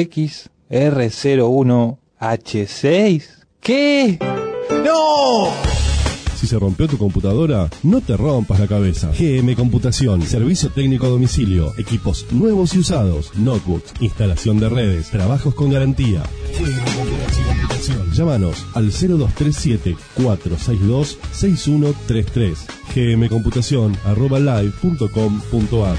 XR01H6. ¿Qué? ¡No! Si se rompió tu computadora, no te rompas la cabeza. GM Computación, servicio técnico a domicilio, equipos nuevos y usados, notebooks, instalación de redes, trabajos con garantía. Llámanos al 0237-462-6133. gmcomputacion@live.com.ar.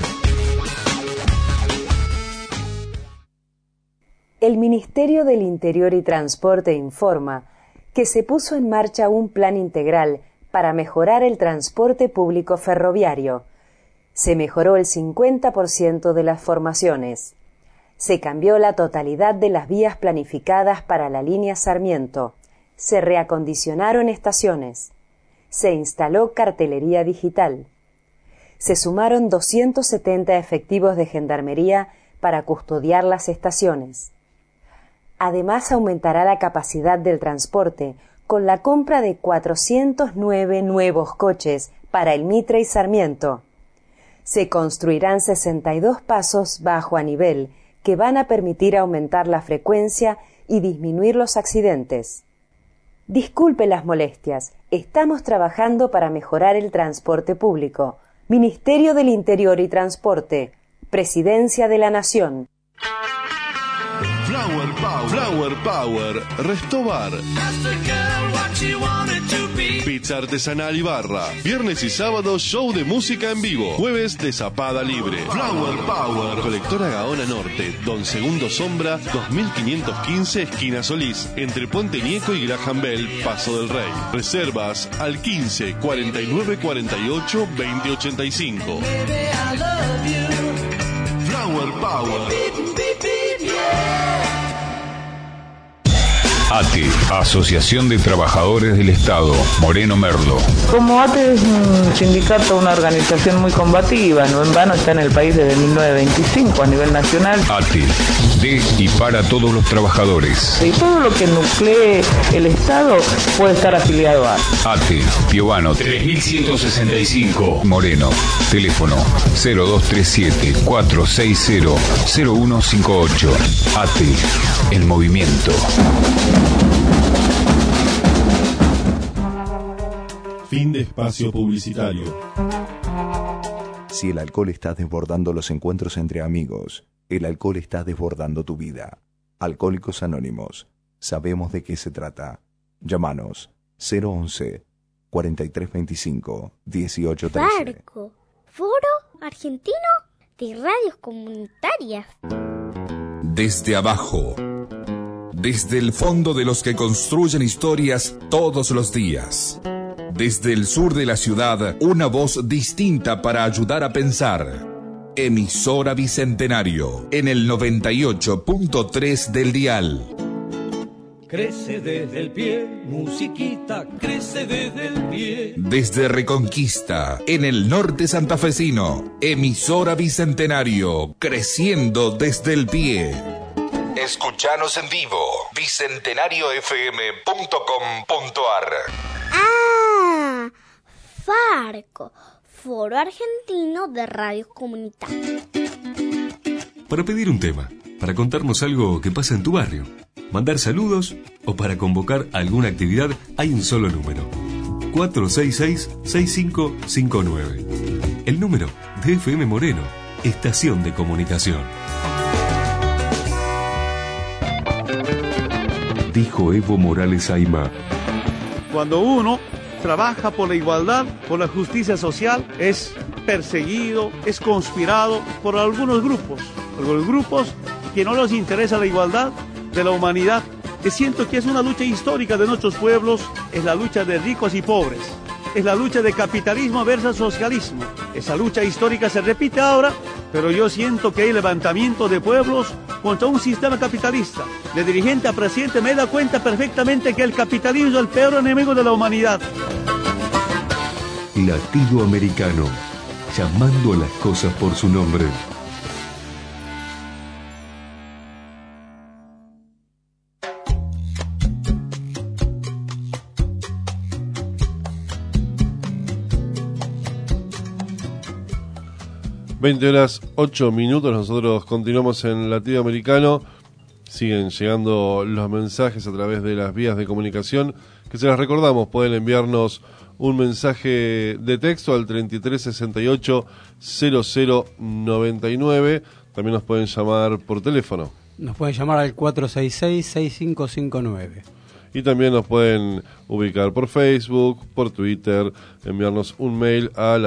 El Ministerio del Interior y Transporte informa que se puso en marcha un plan integral para mejorar el transporte público ferroviario. Se mejoró el 50% de las formaciones. Se cambió la totalidad de las vías planificadas para la línea Sarmiento. Se reacondicionaron estaciones. Se instaló cartelería digital. Se sumaron 270 efectivos de gendarmería para custodiar las estaciones. Además, aumentará la capacidad del transporte con la compra de 409 nuevos coches para el Mitre y Sarmiento. Se construirán 62 pasos bajo a nivel que van a permitir aumentar la frecuencia y disminuir los accidentes. Disculpe las molestias, estamos trabajando para mejorar el transporte público. Ministerio del Interior y Transporte, Presidencia de la Nación. Flower Power, Restobar. Pizza artesanal y barra. Viernes y sábado, show de música en vivo. Jueves de zapada libre. Flower Power. Colectora Gaona Norte, Don Segundo Sombra, 2515, esquina Solís. Entre Puente Nieco y Graham Bell, Paso del Rey. Reservas al 15 49 48 20 85. Flower Power. ATE, Asociación de Trabajadores del Estado, Moreno Merlo. Como ATE es un sindicato, una organización muy combativa, no en vano está en el país desde 1925 a nivel nacional. ATE, de y para todos los trabajadores. Y todo lo que nuclee el Estado puede estar afiliado a ATE, Piovano 3165, Moreno. Teléfono 0237 460 0158. ATE. en movimiento. Fin de espacio publicitario. Si el alcohol está desbordando los encuentros entre amigos, el alcohol está desbordando tu vida. Alcohólicos Anónimos. Sabemos de qué se trata. Llámanos 011 4325 1813. Farco, Foro Argentino de Radios Comunitarias. Desde abajo, desde el fondo de los que construyen historias todos los días. Desde el sur de la ciudad, una voz distinta para ayudar a pensar. Emisora Bicentenario, en el 98.3 del dial. Crece desde el pie, musiquita, crece desde el pie. Desde Reconquista, en el norte santafesino. Emisora Bicentenario, creciendo desde el pie. Escuchanos en vivo, bicentenariofm.com.ar. Ah, Farco, Foro Argentino de Radios Comunitarias. Para pedir un tema, para contarnos algo que pasa en tu barrio, mandar saludos o para convocar alguna actividad, hay un solo número: 466-6559. El número de FM Moreno, Estación de Comunicación. Dijo Evo Morales Aymá: cuando uno trabaja por la igualdad, por la justicia social, es perseguido, es conspirado por algunos grupos que no les interesa la igualdad de la humanidad, que siento que es una lucha histórica de nuestros pueblos, es la lucha de ricos y pobres, es la lucha de capitalismo versus socialismo. Esa lucha histórica se repite ahora, pero yo siento que hay levantamiento de pueblos contra un sistema capitalista. De dirigente a presidente me da cuenta perfectamente que el capitalismo es el peor enemigo de la humanidad. Latido Americano, llamando a las cosas por su nombre. Horas 8 minutos, nosotros continuamos en Latido Americano. Siguen llegando los mensajes a través de las vías de comunicación, que se las recordamos, pueden enviarnos un mensaje de texto al 3368-0099. También nos pueden llamar por teléfono. Nos pueden llamar al 466-6559. Y también nos pueden ubicar por Facebook, por Twitter, enviarnos un mail a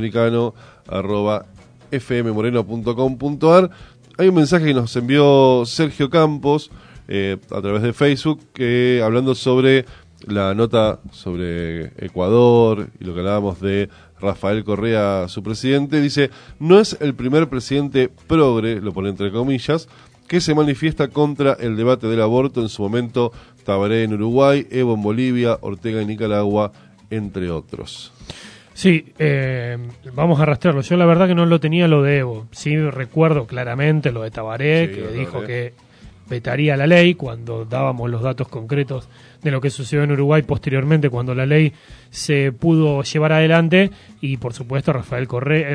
latidoamericano@fmmoreno.com.ar. Hay un mensaje que nos envió Sergio Campos a través de Facebook, que hablando sobre la nota sobre Ecuador y lo que hablábamos de Rafael Correa, su presidente, dice: no es el primer presidente progre, lo pone entre comillas, que se manifiesta contra el debate del aborto. En su momento Tabaré en Uruguay, Evo en Bolivia, Ortega en Nicaragua, entre otros. Sí, vamos a arrastrarlo. Yo la verdad que no lo tenía lo de Evo. Sí recuerdo claramente lo de Tabaré, que dijo que vetaría la ley cuando dábamos los datos concretos de lo que sucedió en Uruguay posteriormente, cuando la ley se pudo llevar adelante. Y por supuesto Rafael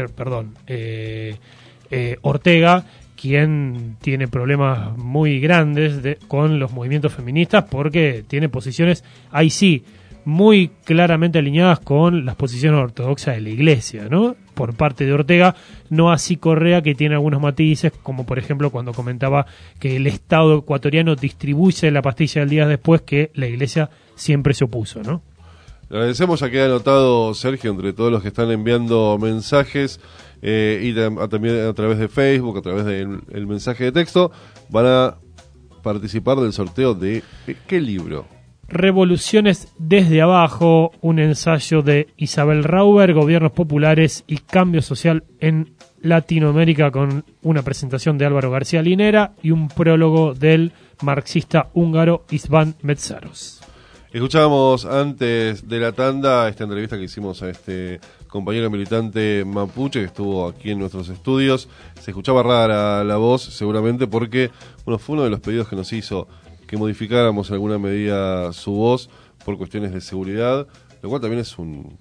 Ortega, quien tiene problemas muy grandes con los movimientos feministas, porque tiene posiciones, ahí sí, muy claramente alineadas con las posiciones ortodoxas de la Iglesia, ¿no? Por parte de Ortega, no así Correa, que tiene algunos matices, como por ejemplo cuando comentaba que el Estado ecuatoriano distribuye la pastilla del día después, que la Iglesia siempre se opuso, ¿no? Le agradecemos, ya queda anotado, Sergio, entre todos los que están enviando mensajes, y también a través de Facebook, a través del mensaje de texto, van a participar del sorteo de ¿qué libro? Revoluciones desde abajo, un ensayo de Isabel Rauber, Gobiernos Populares y Cambio Social en Latinoamérica, con una presentación de Álvaro García Linera y un prólogo del marxista húngaro István Metzáros. Escuchábamos antes de la tanda esta entrevista que hicimos a este compañero militante mapuche que estuvo aquí en nuestros estudios. Se escuchaba rara la voz, seguramente porque fue uno de los pedidos que nos hizo que modificáramos en alguna medida su voz por cuestiones de seguridad, lo cual también es un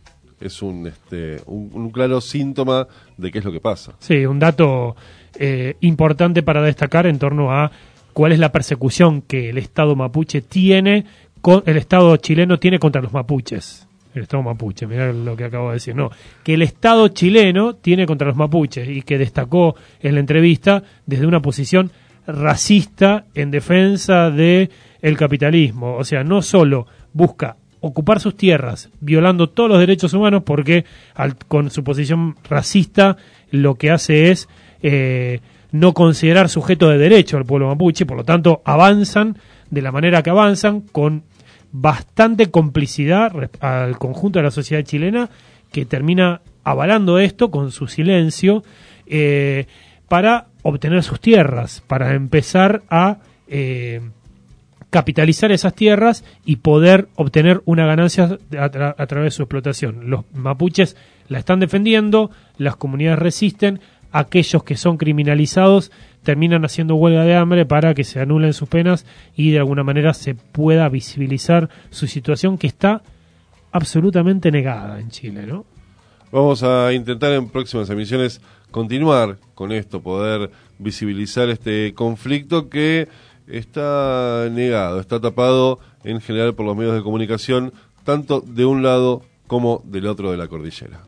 claro síntoma de qué es lo que pasa. Sí, un dato importante para destacar en torno a cuál es la persecución que el Estado mapuche tiene, el Estado chileno tiene contra los mapuches. El Estado mapuche, mirá lo que acabo de decir. No, que el Estado chileno tiene contra los mapuches y que destacó en la entrevista desde una posición racista en defensa de el capitalismo. O sea, no solo busca ocupar sus tierras violando todos los derechos humanos, porque con su posición racista lo que hace es no considerar sujeto de derecho al pueblo mapuche, por lo tanto avanzan de la manera que avanzan, con bastante complicidad al conjunto de la sociedad chilena, que termina avalando esto con su silencio para obtener sus tierras, para empezar a capitalizar esas tierras y poder obtener una ganancia a través de su explotación. Los mapuches la están defendiendo, las comunidades resisten, aquellos que son criminalizados terminan haciendo huelga de hambre para que se anulen sus penas y de alguna manera se pueda visibilizar su situación, que está absolutamente negada en Chile, ¿no? Vamos a intentar en próximas emisiones continuar con esto, poder visibilizar este conflicto que está negado, está tapado en general por los medios de comunicación, tanto de un lado como del otro de la cordillera.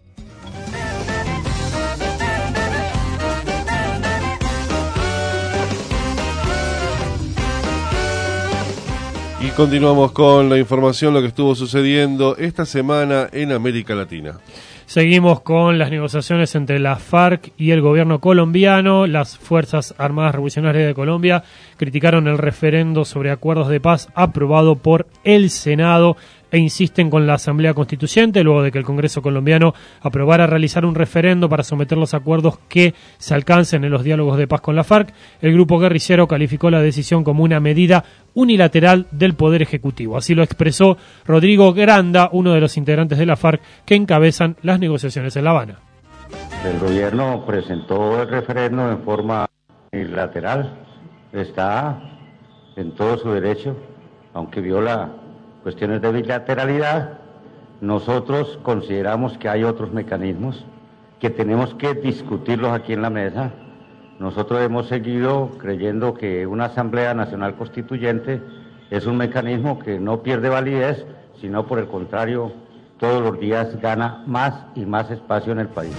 Y continuamos con la información, lo que estuvo sucediendo esta semana en América Latina. Seguimos con las negociaciones entre la FARC y el gobierno colombiano. Las Fuerzas Armadas Revolucionarias de Colombia criticaron el referendo sobre acuerdos de paz aprobado por el Senado e insisten con la Asamblea Constituyente, luego de que el Congreso colombiano aprobara realizar un referendo para someter los acuerdos que se alcancen en los diálogos de paz con la FARC. El grupo guerrillero calificó la decisión como una medida unilateral del Poder Ejecutivo. Así lo expresó Rodrigo Granda, uno de los integrantes de la FARC que encabezan las negociaciones en La Habana. El gobierno presentó el referendo en forma unilateral, está en todo su derecho, aunque viola cuestiones de bilateralidad. Nosotros consideramos que hay otros mecanismos que tenemos que discutirlos aquí en la mesa. Nosotros hemos seguido creyendo que una Asamblea Nacional Constituyente es un mecanismo que no pierde validez, sino por el contrario, todos los días gana más y más espacio en el país.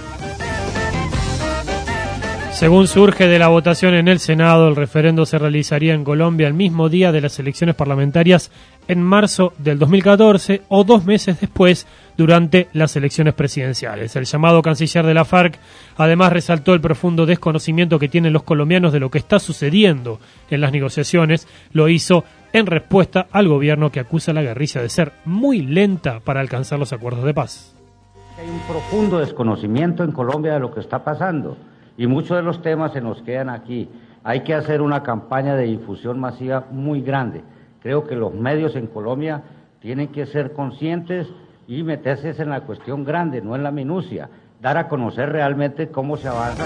Según surge de la votación en el Senado, el referendo se realizaría en Colombia el mismo día de las elecciones parlamentarias en marzo del 2014 o 2 meses después, durante las elecciones presidenciales. El llamado canciller de la FARC además resaltó el profundo desconocimiento que tienen los colombianos de lo que está sucediendo en las negociaciones. Lo hizo en respuesta al gobierno, que acusa a la guerrilla de ser muy lenta para alcanzar los acuerdos de paz. Hay un profundo desconocimiento en Colombia de lo que está pasando. Y muchos de los temas se nos quedan aquí. Hay que hacer una campaña de difusión masiva muy grande. Creo que los medios en Colombia tienen que ser conscientes y meterse en la cuestión grande, no en la minucia. Dar a conocer realmente cómo se avanza.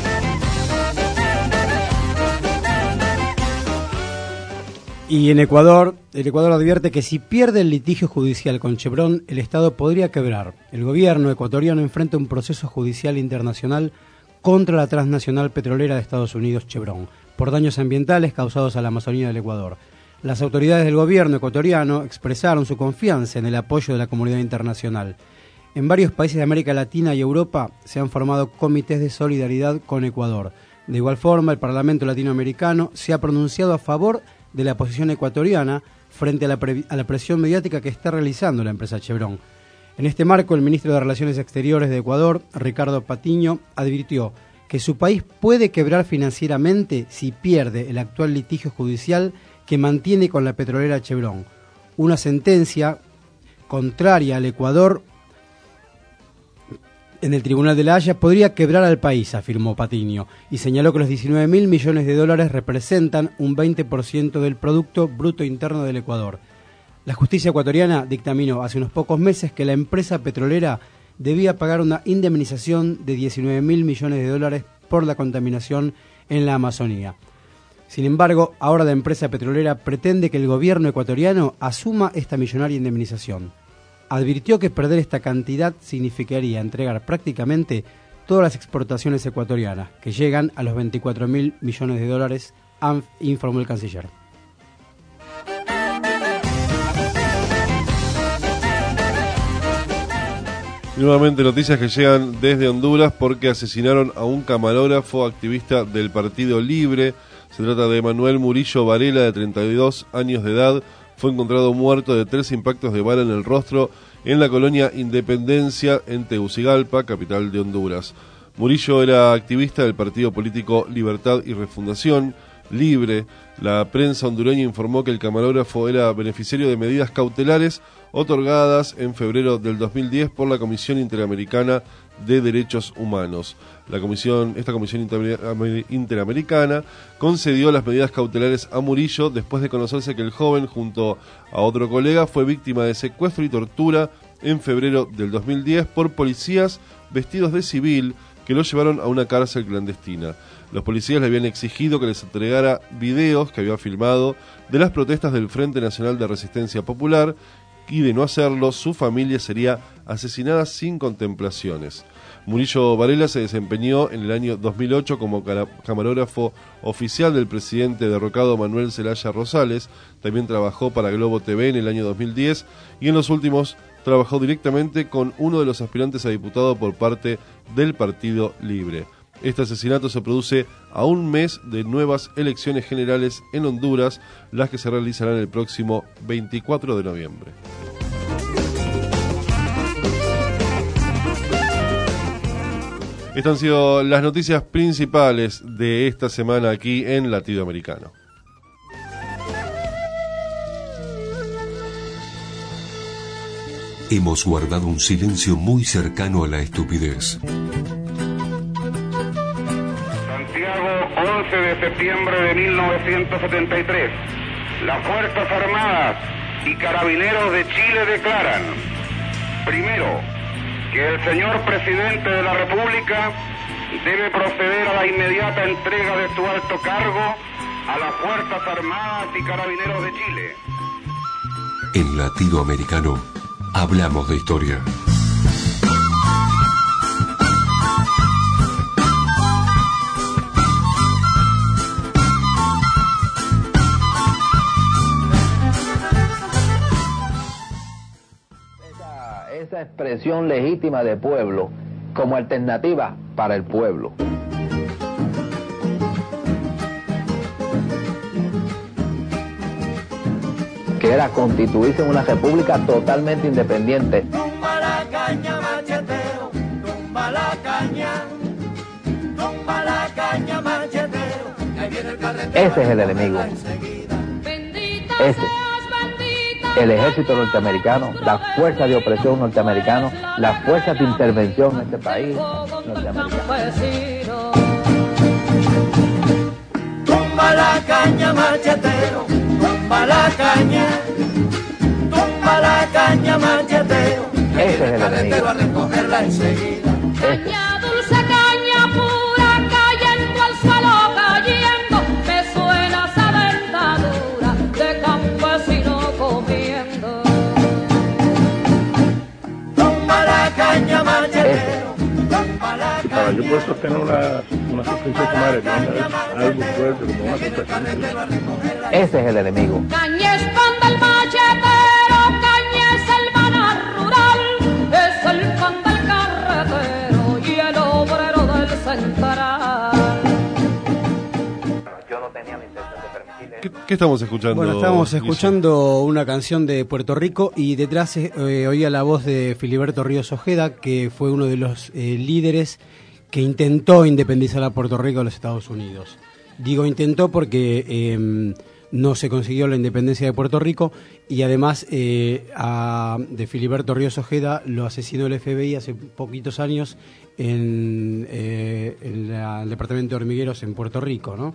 Y en Ecuador, el Ecuador advierte que si pierde el litigio judicial con Chevron, el Estado podría quebrar. El gobierno ecuatoriano enfrenta un proceso judicial internacional contra la transnacional petrolera de Estados Unidos, Chevron, por daños ambientales causados a la Amazonía del Ecuador. Las autoridades del gobierno ecuatoriano expresaron su confianza en el apoyo de la comunidad internacional. En varios países de América Latina y Europa se han formado comités de solidaridad con Ecuador. De igual forma, el Parlamento latinoamericano se ha pronunciado a favor de la posición ecuatoriana frente a la presión mediática que está realizando la empresa Chevron. En este marco, el ministro de Relaciones Exteriores de Ecuador, Ricardo Patiño, advirtió que su país puede quebrar financieramente si pierde el actual litigio judicial que mantiene con la petrolera Chevron. Una sentencia contraria al Ecuador en el Tribunal de La Haya podría quebrar al país, afirmó Patiño, y señaló que los 19.000 millones de dólares representan un 20% del Producto Bruto Interno del Ecuador. La justicia ecuatoriana dictaminó hace unos pocos meses que la empresa petrolera debía pagar una indemnización de 19.000 millones de dólares por la contaminación en la Amazonía. Sin embargo, ahora la empresa petrolera pretende que el gobierno ecuatoriano asuma esta millonaria indemnización. Advirtió que perder esta cantidad significaría entregar prácticamente todas las exportaciones ecuatorianas, que llegan a los 24.000 millones de dólares informó el canciller. Nuevamente noticias que llegan desde Honduras porque asesinaron a un camarógrafo activista del Partido Libre. Se trata de Manuel Murillo Varela, de 32 años de edad. Fue encontrado muerto de 3 impactos de bala en el rostro en la colonia Independencia, en Tegucigalpa, capital de Honduras. Murillo era activista del partido político Libertad y Refundación Libre. La prensa hondureña informó que el camarógrafo era beneficiario de medidas cautelares otorgadas en febrero del 2010 por la Comisión Interamericana de Derechos Humanos. Esta comisión interamericana concedió las medidas cautelares a Murillo después de conocerse que el joven, junto a otro colega, fue víctima de secuestro y tortura en febrero del 2010 por policías vestidos de civil que lo llevaron a una cárcel clandestina. Los policías le habían exigido que les entregara videos que había filmado de las protestas del Frente Nacional de Resistencia Popular, y de no hacerlo, su familia sería asesinada sin contemplaciones. Murillo Varela se desempeñó en el año 2008 como camarógrafo oficial del presidente derrocado Manuel Zelaya Rosales. También trabajó para Globo TV en el año 2010 y en los últimos trabajó directamente con uno de los aspirantes a diputado por parte del Partido Libre. Este asesinato se produce a un mes de nuevas elecciones generales en Honduras, las que se realizarán el próximo 24 de noviembre. Estas han sido las noticias principales de esta semana aquí en Latido Americano. Hemos guardado un silencio muy cercano a la estupidez. Santiago, 11 de septiembre de 1973. Las Fuerzas Armadas y Carabineros de Chile declaran, primero, que el señor presidente de la República debe proceder a la inmediata entrega de su alto cargo a las Fuerzas Armadas y Carabineros de Chile. En Latido Americano hablamos de historia. Esa expresión legítima de pueblo como alternativa para el pueblo. Que era constituirse en una república totalmente independiente. Tumba la caña, machetero, tumba la caña, machetero, que ahí viene el carretero. Ese es el enemigo. Ese. El ejército norteamericano, la fuerza de opresión norteamericana, las fuerzas de intervención en este país norteamericano. Tumba la caña, machetero, tumba la caña, machetero. Ese es el enemigo. A recogerla enseguida. Caña dulce, caña pura, cayendo al suelo, cayendo, me suena esa dentadura de campesino comiendo. Tumba la caña, machetero, tumba la caña. Yo puedo sostener una suspensión sumaria, algo fuerte como una suspensión. Ese es el enemigo. Caña es pan del machetero, caña es el maná rural, es el pan del carretero y el obrero del central. Yo no tenía la intención de permitir. ¿Qué estamos escuchando? Bueno, estábamos escuchando una canción de Puerto Rico y detrás oía la voz de Filiberto Ríos Ojeda, que fue uno de los líderes que intentó independizar a Puerto Rico de los Estados Unidos. Digo intentó porque no se consiguió la independencia de Puerto Rico y además de Filiberto Ríos Ojeda lo asesinó el FBI hace poquitos años en el departamento de Hormigueros en Puerto Rico, ¿no?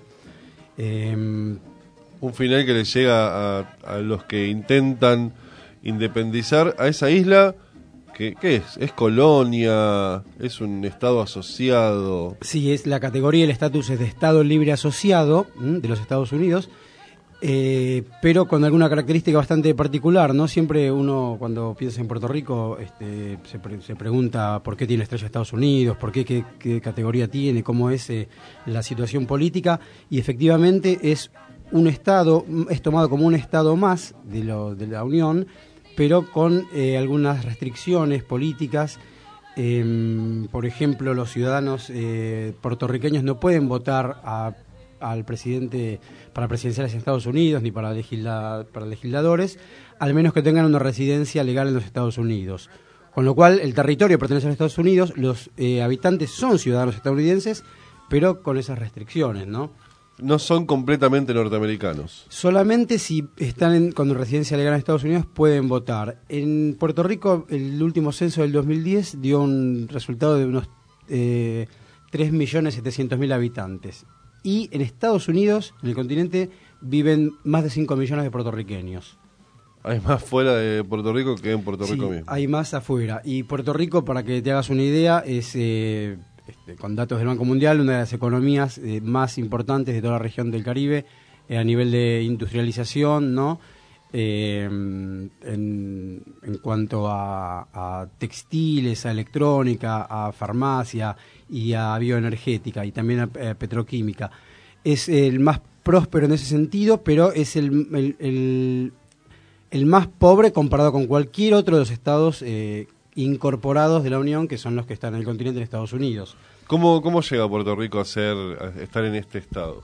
Un final que le llega a los que intentan independizar a esa isla. ¿Qué es? ¿Es colonia? ¿Es un estado asociado? Sí, es la categoría y el estatus es de Estado Libre Asociado de los Estados Unidos pero con alguna característica bastante particular, ¿no? Siempre uno, cuando piensa en Puerto Rico, se pregunta por qué tiene estrella Estados Unidos, por qué categoría tiene, cómo es la situación política, y efectivamente es un estado, es tomado como un estado más de la Unión, pero con algunas restricciones políticas. Por ejemplo, los ciudadanos puertorriqueños no pueden votar al presidente para presidenciales en Estados Unidos ni para legisladores, al menos que tengan una residencia legal en los Estados Unidos. Con lo cual, el territorio pertenece a los Estados Unidos, los habitantes son ciudadanos estadounidenses, pero con esas restricciones, ¿no? No son completamente norteamericanos. Solamente si están con residencia legal en Estados Unidos pueden votar. En Puerto Rico, el último censo del 2010 dio un resultado de unos 3.700.000 habitantes. Y en Estados Unidos, en el continente, viven más de 5 millones de puertorriqueños. Hay más fuera de Puerto Rico que en Puerto Rico mismo. Hay más afuera. Y Puerto Rico, para que te hagas una idea, es... con datos del Banco Mundial, una de las economías más importantes de toda la región del Caribe a nivel de industrialización, ¿no? En cuanto a textiles, a electrónica, a farmacia y a bioenergética y también a petroquímica. Es el más próspero en ese sentido, pero es el más pobre comparado con cualquier otro de los estados incorporados de la Unión, que son los que están en el continente de Estados Unidos. ¿Cómo llega Puerto Rico a estar en este estado?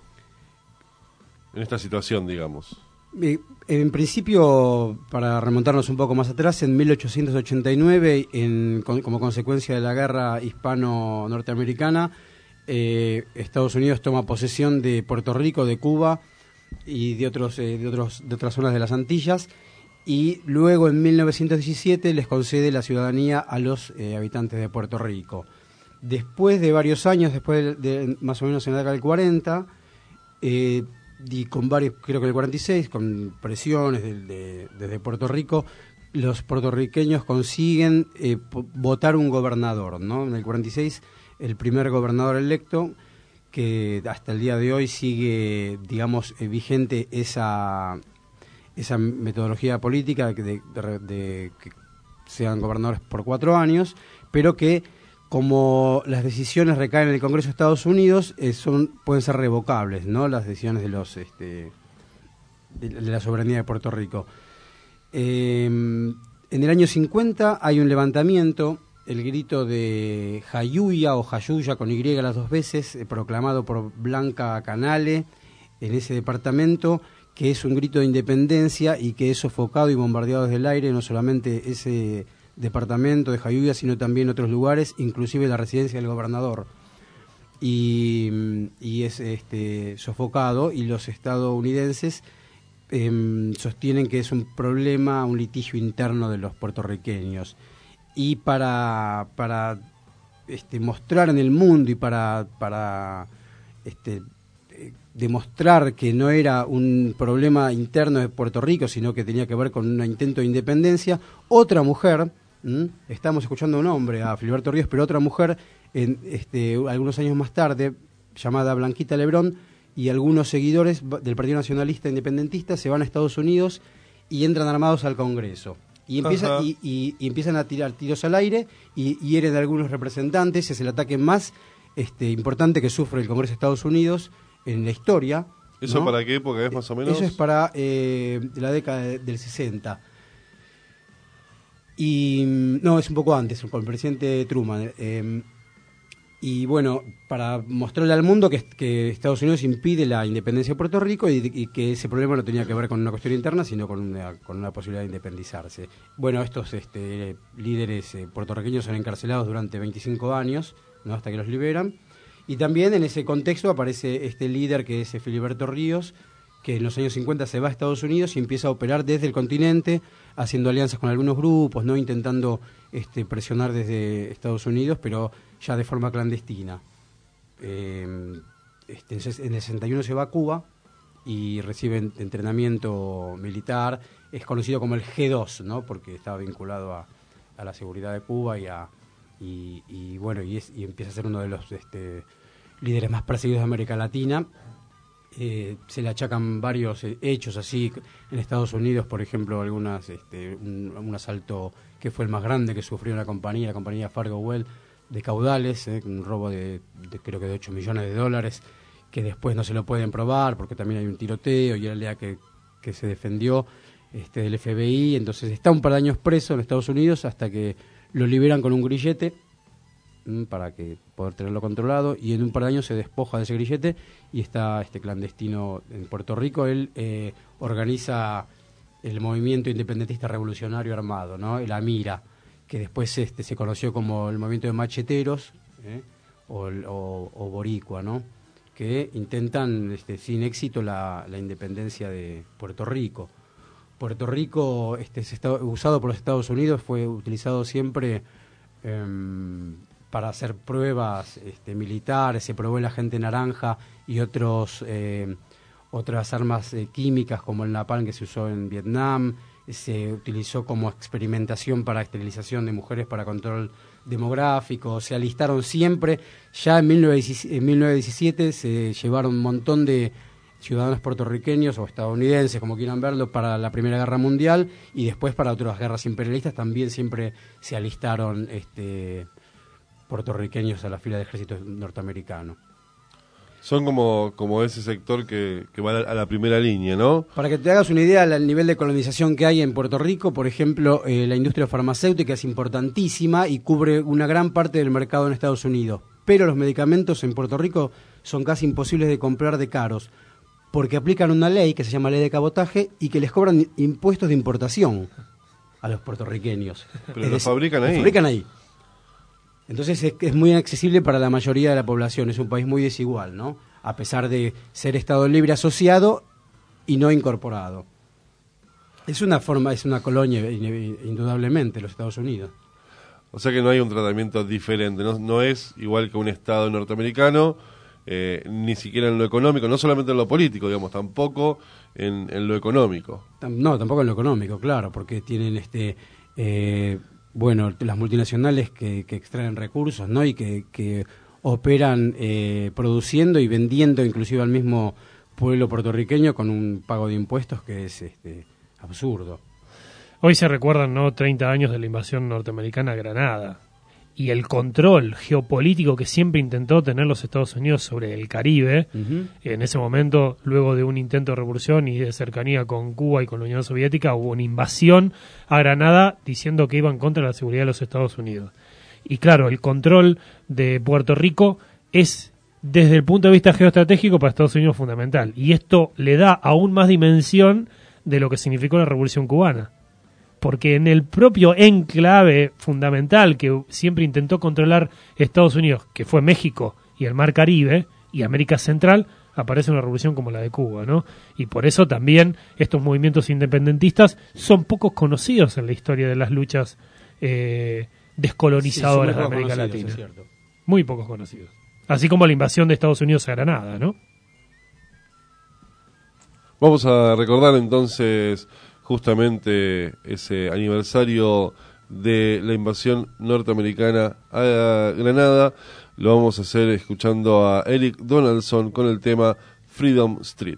En esta situación, digamos. En principio, para remontarnos un poco más atrás, en 1889, como consecuencia de la guerra hispano-norteamericana, Estados Unidos toma posesión de Puerto Rico, de Cuba y de otras zonas de las Antillas, y luego en 1917 les concede la ciudadanía a los habitantes de Puerto Rico. Después de varios años, después de más o menos en la década del 40, y con varios, creo que en el 46, con presiones desde Puerto Rico, los puertorriqueños consiguen votar un gobernador, ¿no? En el 46, el primer gobernador electo, que hasta el día de hoy sigue, digamos, vigente esa metodología política de que sean gobernadores por 4 años, pero que como las decisiones recaen en el Congreso de Estados Unidos, pueden ser revocables, ¿no? Las decisiones de la soberanía de Puerto Rico. En el año 50 hay un levantamiento, el grito de Jayuya o Jayuya con Y las 2 veces, proclamado por Blanca Canale en ese departamento, que es un grito de independencia y que es sofocado y bombardeado desde el aire, no solamente ese departamento de Jayuya, sino también otros lugares, inclusive la residencia del gobernador. Y es sofocado, y los estadounidenses sostienen que es un problema, un litigio interno de los puertorriqueños. Y para mostrar en el mundo y para demostrar que no era un problema interno de Puerto Rico, sino que tenía que ver con un intento de independencia, otra mujer, estamos escuchando a un hombre, a Filiberto Ríos, pero otra mujer, algunos años más tarde, llamada Blanquita Lebrón, y algunos seguidores del Partido Nacionalista Independentista se van a Estados Unidos y entran armados al Congreso. Y empiezan a tirar tiros al aire y hieren a algunos representantes. Es el ataque más importante que sufre el Congreso de Estados Unidos en la historia. ¿Eso ¿no? para qué época es más o menos? Eso es para la década del 60. Y no, es un poco antes, con el presidente Truman. Y bueno, para mostrarle al mundo que Estados Unidos impide la independencia de Puerto Rico y que ese problema no tenía que ver con una cuestión interna, sino con una posibilidad de independizarse. Bueno, estos líderes puertorriqueños son encarcelados durante 25 años, ¿no? Hasta que los liberan. Y también en ese contexto aparece este líder que es Filiberto Ríos, que en los años 50 se va a Estados Unidos y empieza a operar desde el continente, haciendo alianzas con algunos grupos, ¿no? Intentando presionar desde Estados Unidos, pero ya de forma clandestina. En el 61 se va a Cuba y recibe entrenamiento militar. Es conocido como el G2, ¿no? Porque estaba vinculado a la seguridad de Cuba y empieza a ser uno de los líderes más perseguidos de América Latina. se le achacan varios hechos así en Estados Unidos, por ejemplo, algunas un asalto que fue el más grande que sufrió la compañía Fargo Well, de caudales, un robo de creo que de $8 millones, que después no se lo pueden probar porque también hay un tiroteo y era el día que se defendió del FBI. Entonces está un par de años preso en Estados Unidos hasta que lo liberan con un grillete para que poder tenerlo controlado, y en un par de años se despoja de ese grillete y está clandestino en Puerto Rico. Él organiza el movimiento independentista revolucionario armado, ¿no? La Mira, que después se conoció como el movimiento de macheteros, o boricua, ¿no? Que intentan sin éxito la independencia de Puerto Rico. Puerto Rico usado por los Estados Unidos, fue utilizado siempre para hacer pruebas militares. Se probó el agente naranja y otras armas químicas como el napalm que se usó en Vietnam. Se utilizó como experimentación para esterilización de mujeres para control demográfico. Se alistaron siempre. Ya en 1917 se llevaron un montón de ciudadanos puertorriqueños o estadounidenses, como quieran verlo, para la Primera Guerra Mundial, y después para otras guerras imperialistas también siempre se alistaron puertorriqueños a la fila del ejército norteamericano. Son como ese sector que va a la primera línea, ¿no? Para que te hagas una idea del nivel de colonización que hay en Puerto Rico, por ejemplo, la industria farmacéutica es importantísima y cubre una gran parte del mercado en Estados Unidos. Pero los medicamentos en Puerto Rico son casi imposibles de comprar de caros, porque aplican una ley que se llama ley de cabotaje y que les cobran impuestos de importación a los puertorriqueños. Pero lo fabrican ahí. Lo fabrican ahí. Entonces es muy accesible para la mayoría de la población. Es un país muy desigual, ¿no? A pesar de ser Estado libre asociado y no incorporado. Es una colonia, indudablemente, los Estados Unidos. O sea que no hay un tratamiento diferente, no es igual que un Estado norteamericano, ni siquiera en lo económico, no solamente en lo político, digamos, tampoco en lo económico. No, tampoco en lo económico, claro, porque tienen las multinacionales que extraen recursos, ¿no? Y que operan produciendo y vendiendo inclusive al mismo pueblo puertorriqueño con un pago de impuestos que es absurdo. Hoy se recuerdan, ¿no?, 30 años de la invasión norteamericana a Granada y el control geopolítico que siempre intentó tener los Estados Unidos sobre el Caribe. Uh-huh. En ese momento, luego de un intento de revolución y de cercanía con Cuba y con la Unión Soviética, hubo una invasión a Granada diciendo que iban contra la seguridad de los Estados Unidos. Y claro, el control de Puerto Rico es, desde el punto de vista geoestratégico, para Estados Unidos fundamental. Y esto le da aún más dimensión de lo que significó la Revolución Cubana. Porque en el propio enclave fundamental que siempre intentó controlar Estados Unidos, que fue México y el Mar Caribe y América Central, aparece una revolución como la de Cuba, ¿no? Y por eso también estos movimientos independentistas son pocos conocidos en la historia de las luchas descolonizadoras de América Latina. Muy pocos conocidos. Así como la invasión de Estados Unidos a Granada, ¿no? Vamos a recordar entonces justamente ese aniversario de la invasión norteamericana a Granada. Lo vamos a hacer escuchando a Eric Donaldson con el tema Freedom Street.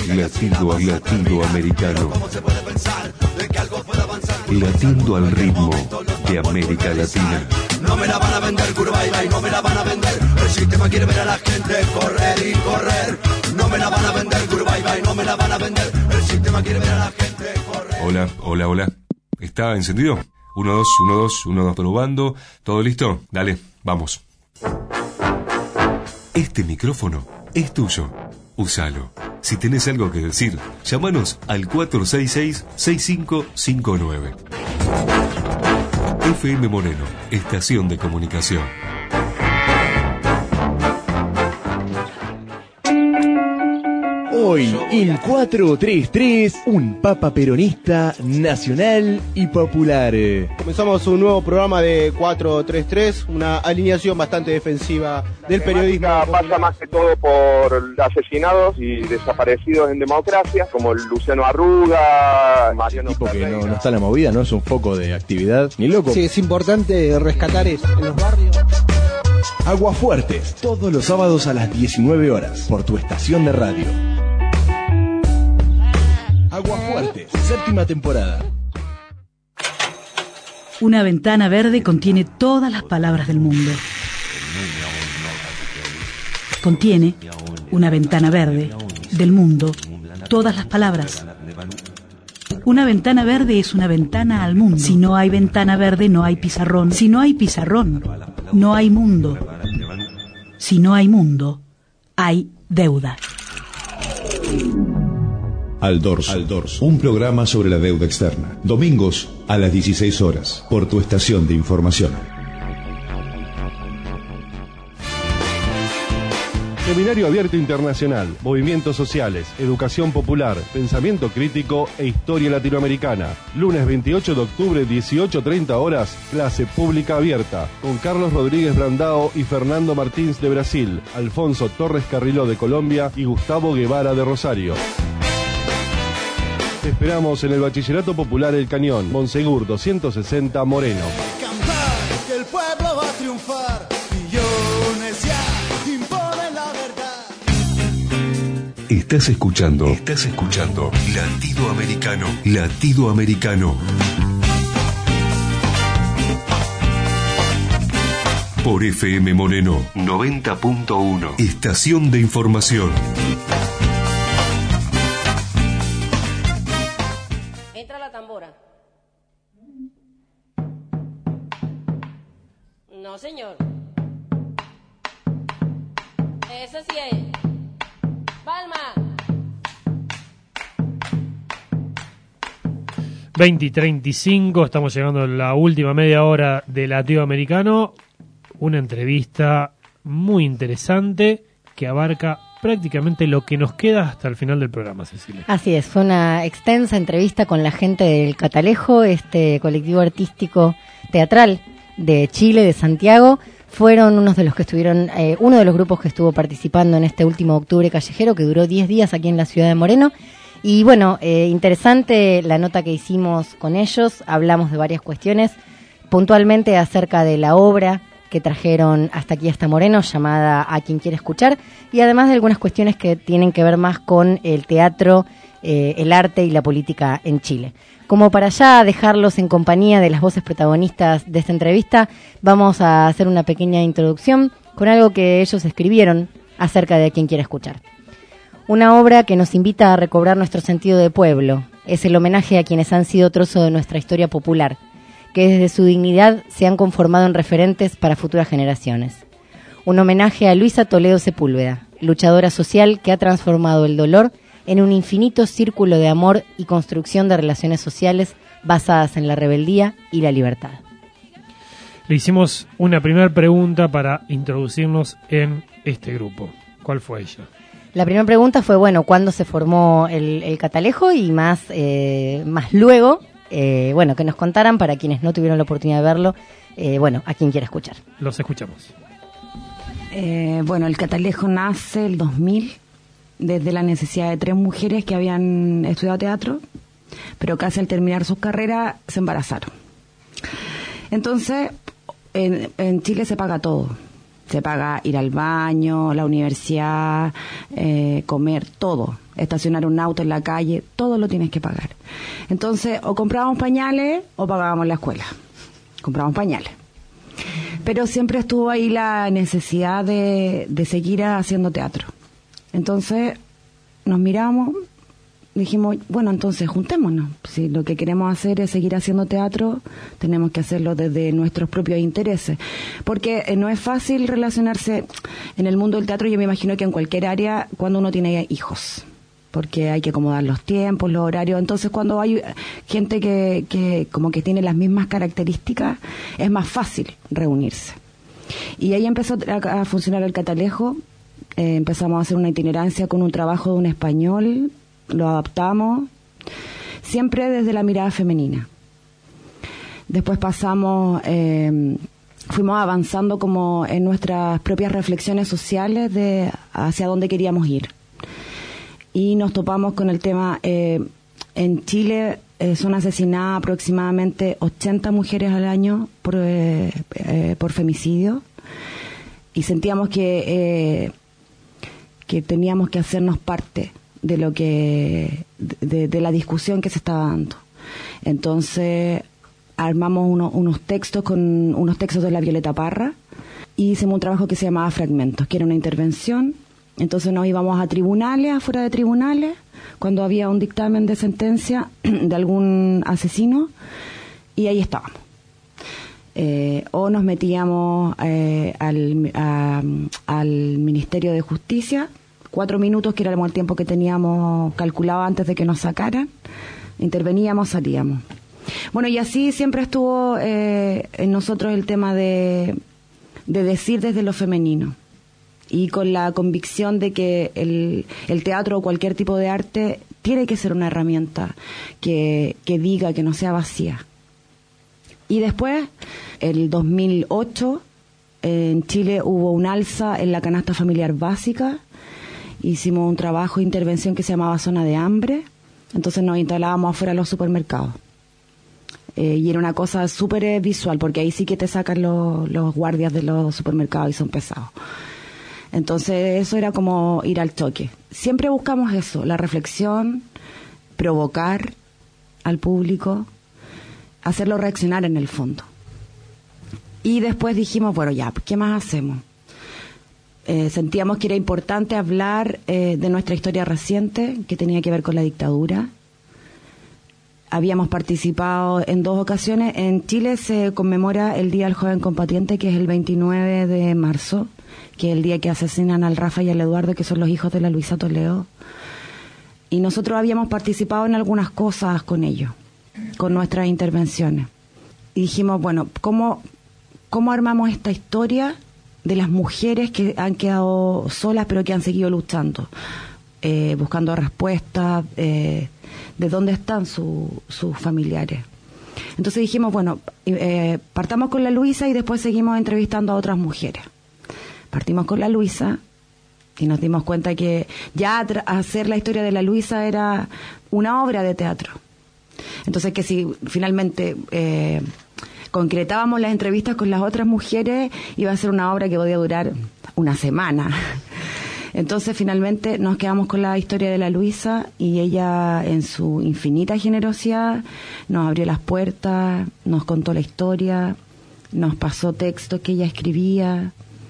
latinoamericano. Latiendo al ritmo de América Latina. No me la van a vender, Curvaiba, y no me la van a vender. El sistema quiere ver a la gente correr y correr. No me la van a vender, Curvaiba, y no me la van a vender. El sistema quiere ver a la gente correr. Hola, hola, hola. ¿Está encendido? 1, 2, 1, 2, 1, 2, probando. ¿Todo listo? Dale, vamos. Este micrófono es tuyo. Úsalo. Si tenés algo que decir, llámanos al 466-6559. FM Moreno, estación de comunicación. Hoy, en 433, un papa peronista nacional y popular. Comenzamos un nuevo programa de 433, una alineación bastante defensiva del periodismo. Pasa más que todo por asesinados y desaparecidos en democracia, como Luciano Arruga, Mariano Tipo que no está en la movida, no es un foco de actividad, ni loco. Sí, es importante rescatar eso en los barrios. Aguafuertes, todos los sábados a las 19 horas, por tu estación de radio. Aguafuertes, séptima temporada. Una ventana verde contiene todas las palabras del mundo. Contiene una ventana verde del mundo, todas las palabras. Una ventana verde es una ventana al mundo. Si no hay ventana verde, no hay pizarrón. Si no hay pizarrón, no hay mundo. Si no hay mundo, hay deuda. Al Dorso, un programa sobre la deuda externa. Domingos a las 16 horas, por tu estación de información. Seminario Abierto Internacional, Movimientos Sociales, Educación Popular, Pensamiento Crítico e Historia Latinoamericana. Lunes 28 de octubre, 18:30 horas, clase pública abierta, con Carlos Rodríguez Brandao y Fernando Martins de Brasil, Alfonso Torres Carriló de Colombia y Gustavo Guevara de Rosario. Te esperamos en el Bachillerato Popular El Cañón, Monsegur 260 Moreno. Cantar que el pueblo va a triunfar, millones ya imponen la verdad. Estás escuchando Latido Americano. Latido Americano. Por FM Moreno 90.1. Estación de información. Entra la tambora. No, señor. Eso sí es. Palma. 20:35, estamos llegando a la última media hora de Latido Americano. Una entrevista muy interesante que abarca prácticamente lo que nos queda hasta el final del programa, Cecilia. Así es, fue una extensa entrevista con la gente del Catalejo, este colectivo artístico teatral de Chile, de Santiago. Fueron uno de los grupos que estuvo participando en este último Octubre Callejero, que duró 10 días aquí en la ciudad de Moreno. Y bueno, interesante la nota que hicimos con ellos. Hablamos de varias cuestiones, puntualmente acerca de la obra que trajeron hasta aquí, hasta Moreno, llamada A Quien Quiere Escuchar, y además de algunas cuestiones que tienen que ver más con el teatro, el arte y la política en Chile. Como para ya dejarlos en compañía de las voces protagonistas de esta entrevista, vamos a hacer una pequeña introducción con algo que ellos escribieron acerca de A Quien Quiere Escuchar. Una obra que nos invita a recobrar nuestro sentido de pueblo. Es el homenaje a quienes han sido trozo de nuestra historia popular, que desde su dignidad se han conformado en referentes para futuras generaciones. Un homenaje a Luisa Toledo Sepúlveda, luchadora social que ha transformado el dolor en un infinito círculo de amor y construcción de relaciones sociales basadas en la rebeldía y la libertad. Le hicimos una primera pregunta para introducirnos en este grupo. ¿Cuál fue ella? La primera pregunta fue, bueno, ¿cuándo se formó el Catalejo? Y más luego, que nos contaran, para quienes no tuvieron la oportunidad de verlo, a quien quiera escuchar. Los escuchamos. El Catalejo nace el 2000, desde la necesidad de 3 mujeres que habían estudiado teatro, pero casi al terminar sus carreras se embarazaron. Entonces, en Chile se paga todo. Se paga ir al baño, la universidad, comer, todo. Estacionar un auto en la calle, todo lo tienes que pagar. Entonces, o comprábamos pañales o pagábamos la escuela. Comprábamos pañales. Pero siempre estuvo ahí la necesidad de seguir haciendo teatro. Entonces, nos miramos, dijimos, bueno, entonces juntémonos. Si lo que queremos hacer es seguir haciendo teatro, tenemos que hacerlo desde nuestros propios intereses. Porque no es fácil relacionarse en el mundo del teatro, yo me imagino que en cualquier área, cuando uno tiene hijos. Porque hay que acomodar los tiempos, los horarios. Entonces, cuando hay gente que como que tiene las mismas características, es más fácil reunirse. Y ahí empezó a funcionar el Catalejo. Empezamos a hacer una itinerancia con un trabajo de un español, lo adaptamos, siempre desde la mirada femenina. Después pasamos, fuimos avanzando como en nuestras propias reflexiones sociales de hacia dónde queríamos ir. Y nos topamos con el tema, en Chile son asesinadas aproximadamente 80 mujeres al año por femicidio, y sentíamos que teníamos que hacernos parte de lo que de la discusión que se estaba dando. Entonces armamos unos textos de la Violeta Parra y hicimos un trabajo que se llamaba Fragmentos, que era una intervención. Entonces nos íbamos a tribunales, afuera de tribunales, cuando había un dictamen de sentencia de algún asesino, y ahí estábamos. O nos metíamos al Ministerio de Justicia, 4 minutos, que era el tiempo que teníamos calculado antes de que nos sacaran, interveníamos, salíamos. Bueno, y así siempre estuvo en nosotros el tema de decir desde lo femenino, y con la convicción de que el teatro o cualquier tipo de arte tiene que ser una herramienta que diga, que no sea vacía. Y después, el 2008, en Chile hubo un alza en la canasta familiar básica. Hicimos un trabajo de intervención que se llamaba Zona de Hambre. Entonces nos instalábamos afuera de los supermercados. Y era una cosa súper visual, porque ahí sí que te sacan los guardias de los supermercados y son pesados. Entonces eso era como ir al choque. Siempre buscamos eso, la reflexión, provocar al público, hacerlo reaccionar en el fondo. Y después dijimos, bueno, ya, ¿qué más hacemos? Sentíamos que era importante hablar de nuestra historia reciente, que tenía que ver con la dictadura. Habíamos participado en 2 ocasiones. En Chile se conmemora el Día del Joven Combatiente, que es el 29 de marzo, que es el día que asesinan al Rafa y al Eduardo, que son los hijos de la Luisa Toledo. Y nosotros habíamos participado en algunas cosas con ellos, con nuestras intervenciones. Y dijimos, bueno, ¿cómo armamos esta historia de las mujeres que han quedado solas pero que han seguido luchando, buscando respuestas, de dónde están sus familiares? Entonces dijimos, bueno, partamos con la Luisa y después seguimos entrevistando a otras mujeres. Partimos con la Luisa y nos dimos cuenta que ya hacer la historia de la Luisa era una obra de teatro. Entonces, que si finalmente concretábamos las entrevistas con las otras mujeres, iba a ser una obra que podía durar una semana. Entonces, finalmente nos quedamos con la historia de la Luisa, y ella, en su infinita generosidad, nos abrió las puertas, nos contó la historia, nos pasó textos que ella escribía,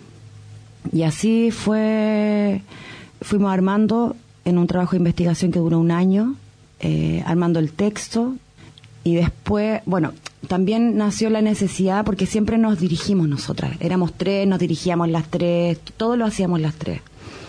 y así fuimos armando en un trabajo de investigación que duró 1 año, armando el texto. Y después, bueno, también nació la necesidad, porque siempre nos dirigimos nosotras. Éramos 3, nos dirigíamos las 3, todo lo hacíamos las 3.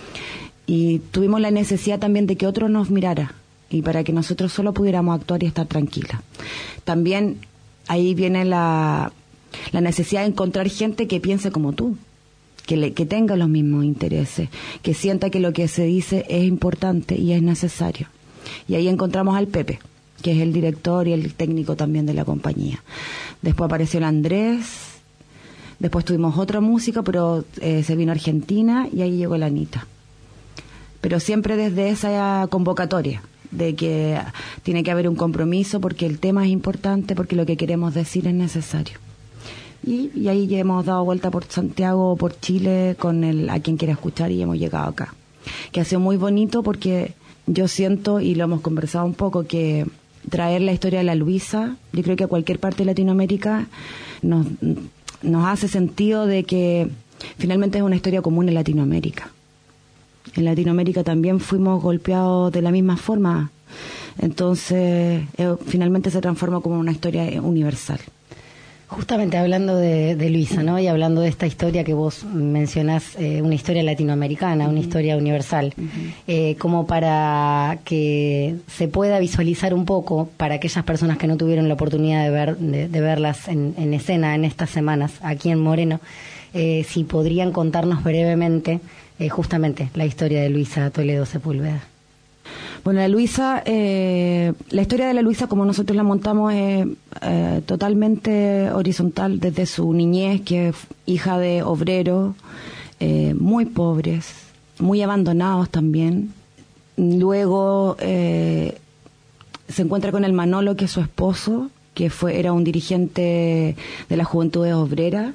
Y tuvimos la necesidad también de que otro nos mirara, y para que nosotros solo pudiéramos actuar y estar tranquilas. También ahí viene la necesidad de encontrar gente que piense como tú, que tenga los mismos intereses, que sienta que lo que se dice es importante y es necesario. Y ahí encontramos al Pepe, que es el director y el técnico también de la compañía. Después apareció el Andrés, después tuvimos otra música, pero se vino a Argentina, y ahí llegó la Anita. Pero siempre desde esa convocatoria, de que tiene que haber un compromiso, porque el tema es importante, porque lo que queremos decir es necesario. Y ahí ya hemos dado vuelta por Santiago, por Chile, con el A Quien Quiera Escuchar, y hemos llegado acá. Que ha sido muy bonito porque yo siento, y lo hemos conversado un poco, que traer la historia de la Luisa, yo creo que a cualquier parte de Latinoamérica nos hace sentido de que finalmente es una historia común en Latinoamérica. En Latinoamérica también fuimos golpeados de la misma forma, entonces finalmente se transforma como una historia universal. Justamente hablando de Luisa, ¿no? Y hablando de esta historia que vos mencionás, una historia latinoamericana, una historia universal, como para que se pueda visualizar un poco para aquellas personas que no tuvieron la oportunidad de verlas en escena en estas semanas aquí en Moreno, si podrían contarnos brevemente justamente la historia de Luisa Toledo Sepúlveda. Bueno, la historia de la Luisa, como nosotros la montamos, es totalmente horizontal desde su niñez, que es hija de obreros muy pobres, muy abandonados también. Luego se encuentra con el Manolo, que es su esposo, que era un dirigente de la Juventudes Obreras.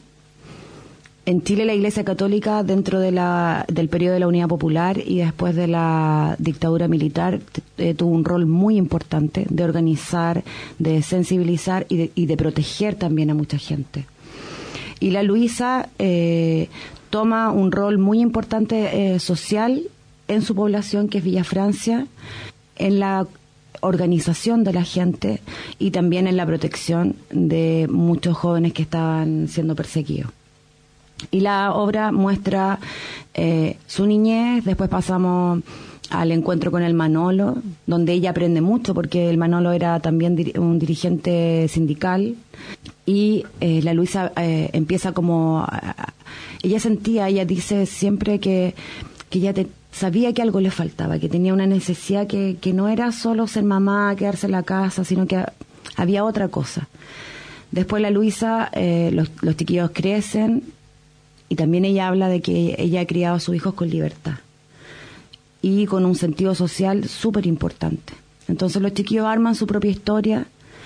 En Chile la Iglesia Católica, dentro del periodo de la Unidad Popular y después de la dictadura militar, tuvo un rol muy importante de organizar, de sensibilizar y de proteger también a mucha gente. Y la Luisa toma un rol muy importante social en su población, que es Villa Francia, en la organización de la gente y también en la protección de muchos jóvenes que estaban siendo perseguidos. Y la obra muestra su niñez. Después pasamos al encuentro con el Manolo, donde ella aprende mucho, porque el Manolo era también un dirigente sindical. Y la Luisa empieza como... ella dice siempre que ella sabía que algo le faltaba, que tenía una necesidad, que no era solo ser mamá, quedarse en la casa, sino que había otra cosa. Después la Luisa, los chiquillos crecen, y también ella habla de que ella ha criado a sus hijos con libertad y con un sentido social súper importante. Entonces los chiquillos arman su propia historia,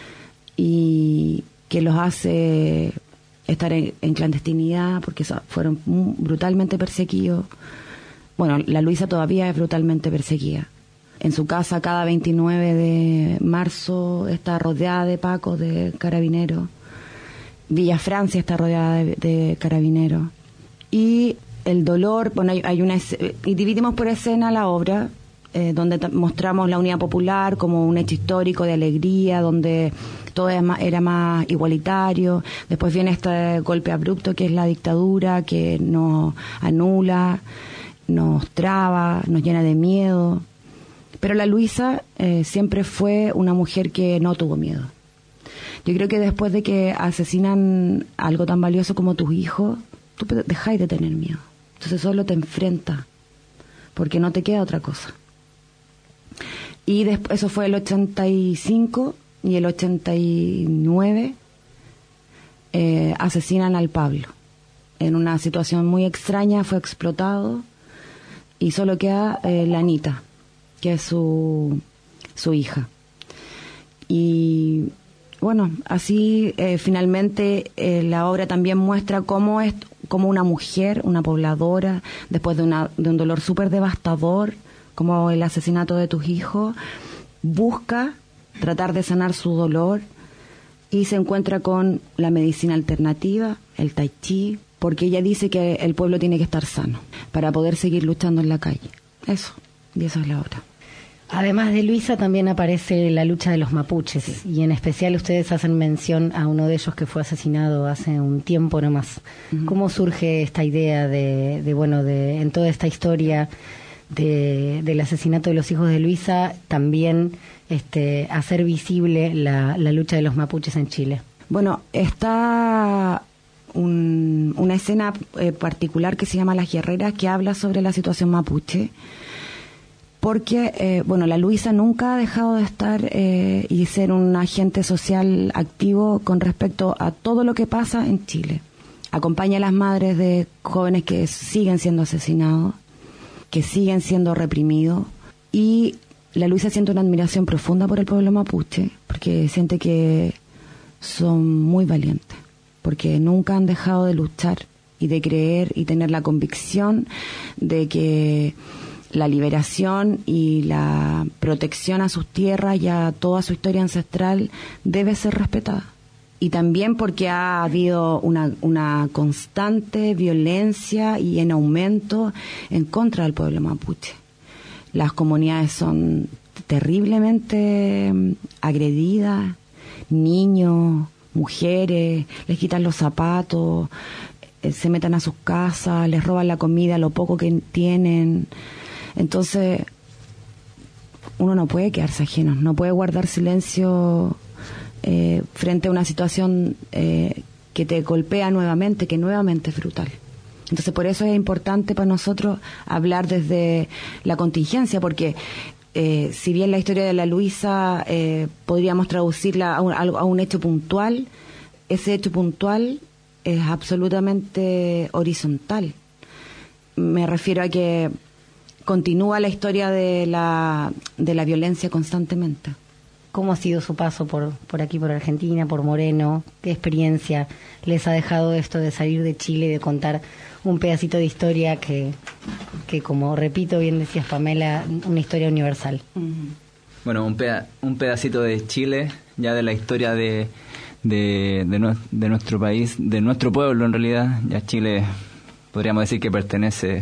y que los hace estar en clandestinidad, porque fueron brutalmente perseguidos. Bueno, la Luisa todavía es brutalmente perseguida. En su casa, cada 29 de marzo está rodeada de pacos, de carabineros. Villa Francia está rodeada de carabineros. Y el dolor, bueno, y dividimos por escena la obra, donde mostramos la Unidad Popular como un hecho histórico de alegría, donde todo era más igualitario. Después viene este golpe abrupto, que es la dictadura, que nos anula, nos traba, nos llena de miedo. Pero la Luisa siempre fue una mujer que no tuvo miedo. Yo creo que después de que asesinan algo tan valioso como tus hijos, tú dejáis de tener miedo. Entonces solo te enfrentas, porque no te queda otra cosa. Y después, eso fue el 85, y el 89 asesinan al Pablo. En una situación muy extraña, fue explotado, y solo queda la Anita, que es su hija. Y bueno, así finalmente la obra también muestra cómo es como una mujer, una pobladora, después de un dolor súper devastador, como el asesinato de tus hijos, busca tratar de sanar su dolor y se encuentra con la medicina alternativa, el tai chi, porque ella dice que el pueblo tiene que estar sano para poder seguir luchando en la calle. Eso, y eso es la obra. Además de Luisa, también aparece la lucha de los mapuches, sí. Y en especial ustedes hacen mención a uno de ellos que fue asesinado hace un tiempo nomás. Uh-huh. ¿Cómo surge esta idea de en toda esta historia del asesinato de los hijos de Luisa, también hacer visible la lucha de los mapuches en Chile? Bueno, está una escena particular que se llama Las Guerreras, que habla sobre la situación mapuche. Porque, la Luisa nunca ha dejado de estar y ser un agente social activo con respecto a todo lo que pasa en Chile. Acompaña a las madres de jóvenes que siguen siendo asesinados, que siguen siendo reprimidos. Y la Luisa siente una admiración profunda por el pueblo mapuche, porque siente que son muy valientes porque nunca han dejado de luchar y de creer y tener la convicción de que la liberación y la protección a sus tierras y a toda su historia ancestral debe ser respetada. Y también porque ha habido una constante violencia y en aumento en contra del pueblo mapuche. Las comunidades son terriblemente agredidas, niños, mujeres, les quitan los zapatos, se meten a sus casas, les roban la comida, lo poco que tienen. Entonces, uno no puede quedarse ajeno, no puede guardar silencio frente a una situación que te golpea nuevamente, que nuevamente es brutal. Entonces, por eso es importante para nosotros hablar desde la contingencia, porque si bien la historia de la Luisa podríamos traducirla a un hecho puntual, ese hecho puntual es absolutamente horizontal. Me refiero a que continúa la historia de la violencia constantemente. ¿Cómo ha sido su paso por aquí, por Argentina, por Moreno? ¿Qué experiencia les ha dejado esto de salir de Chile y de contar un pedacito de historia que como repito, bien decías Pamela, una historia universal? Bueno, un pedacito de Chile, ya de la historia de nuestro país, de nuestro pueblo en realidad. Ya Chile podríamos decir que pertenece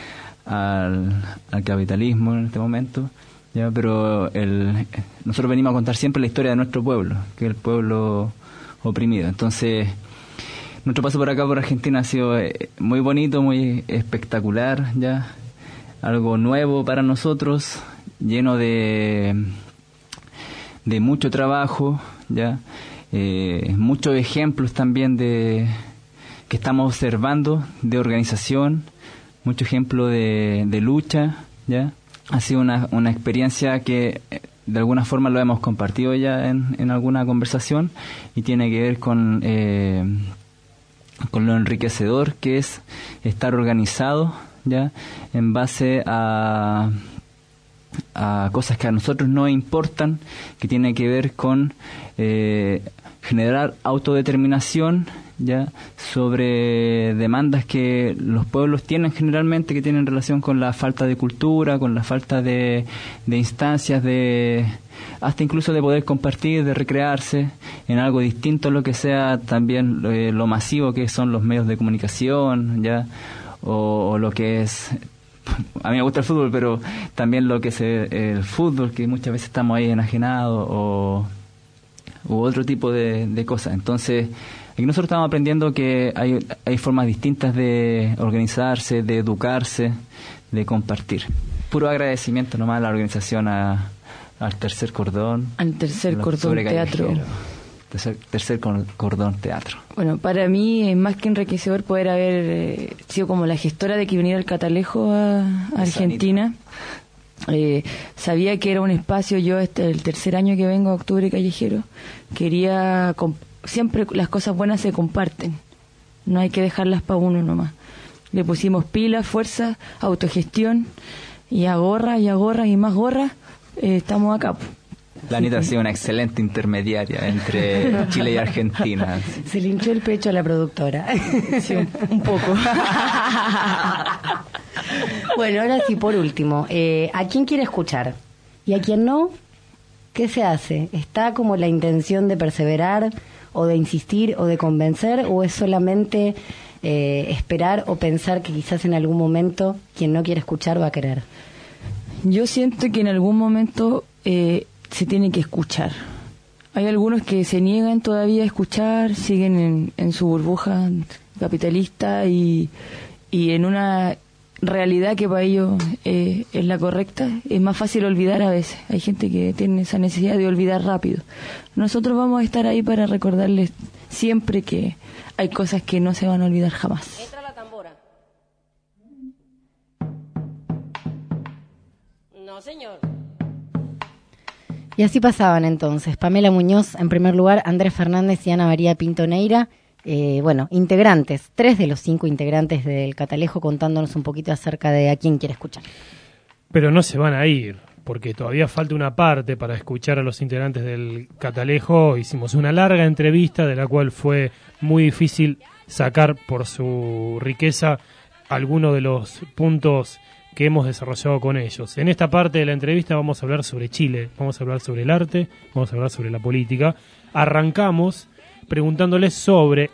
al capitalismo en este momento. Ya, pero nosotros venimos a contar siempre la historia de nuestro pueblo, que es el pueblo oprimido. Entonces, nuestro paso por acá, por Argentina, ha sido muy bonito, muy espectacular, ya, algo nuevo para nosotros, lleno de mucho trabajo, ya, muchos ejemplos también que estamos observando de organización, mucho ejemplo de lucha, ya. Ha sido una experiencia que de alguna forma lo hemos compartido ya en alguna conversación y tiene que ver con lo enriquecedor que es estar organizado ya en base a cosas que a nosotros no importan, que tiene que ver con generar autodeterminación ya sobre demandas que los pueblos tienen generalmente, que tienen relación con la falta de cultura, con la falta de instancias, hasta incluso de poder compartir, de recrearse en algo distinto a lo que sea también lo masivo que son los medios de comunicación, ya, o lo que es, a mí me gusta el fútbol, pero también lo que es el fútbol, que muchas veces estamos ahí enajenados, u otro tipo de cosas. Entonces, aquí nosotros estamos aprendiendo que hay formas distintas de organizarse, de educarse, de compartir. Puro agradecimiento nomás a la organización, al Tercer Cordón. Al Tercer Cordón Teatro. Tercer Cordón Teatro. Bueno, para mí es más que enriquecedor poder haber sido como la gestora de que viniera el Catalejo a Argentina. Sabía que era un espacio, yo el tercer año que vengo a Octubre Callejero, quería, siempre las cosas buenas se comparten, no hay que dejarlas para uno nomás. Le pusimos pilas, fuerza, autogestión, y a gorra y más gorra, estamos acá. La Anita ha sido una excelente intermediaria entre Chile y Argentina. Se le hinchó el pecho a la productora. Sí, un poco. Bueno, ahora sí, por último, ¿a quién quiere escuchar? ¿Y a quién no? ¿Qué se hace? ¿Está como la intención de perseverar o de insistir o de convencer, o es solamente esperar o pensar que quizás en algún momento quien no quiere escuchar va a querer? Yo siento que en algún momento se tiene que escuchar. Hay algunos que se niegan todavía a escuchar, siguen en su burbuja capitalista y en una realidad que para ellos es la correcta. Es más fácil olvidar a veces. Hay gente que tiene esa necesidad de olvidar rápido. Nosotros vamos a estar ahí para recordarles siempre que hay cosas que no se van a olvidar jamás. Entra la tambora. No, señor. Y así pasaban entonces Pamela Muñoz en primer lugar, Andrés Fernández y Ana María Pinto Neira, integrantes, 3 de los 5 integrantes del Catalejo, contándonos un poquito acerca de a quién quiere escuchar. Pero no se van a ir, porque todavía falta una parte para escuchar a los integrantes del Catalejo. Hicimos una larga entrevista de la cual fue muy difícil sacar por su riqueza algunos de los puntos que hemos desarrollado con ellos. En esta parte de la entrevista vamos a hablar sobre Chile, vamos a hablar sobre el arte, vamos a hablar sobre la política. Arrancamos preguntándoles sobre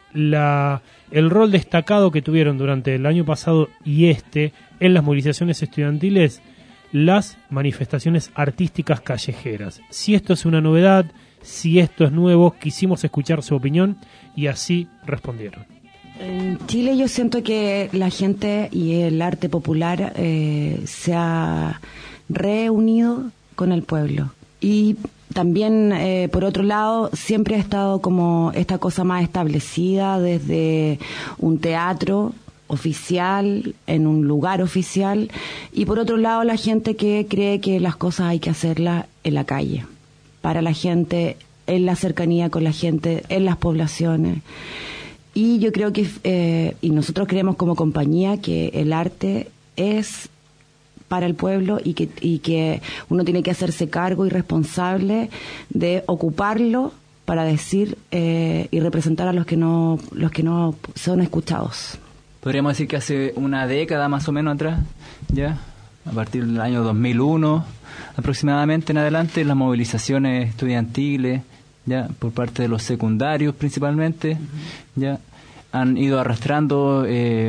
el rol destacado que tuvieron durante el año pasado y en las movilizaciones estudiantiles, las manifestaciones artísticas callejeras. Si esto es una novedad, si esto es nuevo, quisimos escuchar su opinión y así respondieron. En Chile yo siento que la gente y el arte popular se ha reunido con el pueblo. Y también, por otro lado, siempre ha estado como esta cosa más establecida desde un teatro oficial, en un lugar oficial, y por otro lado la gente que cree que las cosas hay que hacerlas en la calle, para la gente, en la cercanía con la gente, en las poblaciones. Y yo creo que, y nosotros creemos como compañía, que el arte es para el pueblo y que uno tiene que hacerse cargo y responsable de ocuparlo para decir y representar a los que no son escuchados. Podríamos decir que hace una década más o menos atrás, ya, a partir del año 2001 aproximadamente en adelante, las movilizaciones estudiantiles, ya, por parte de los secundarios principalmente, ya, han ido arrastrando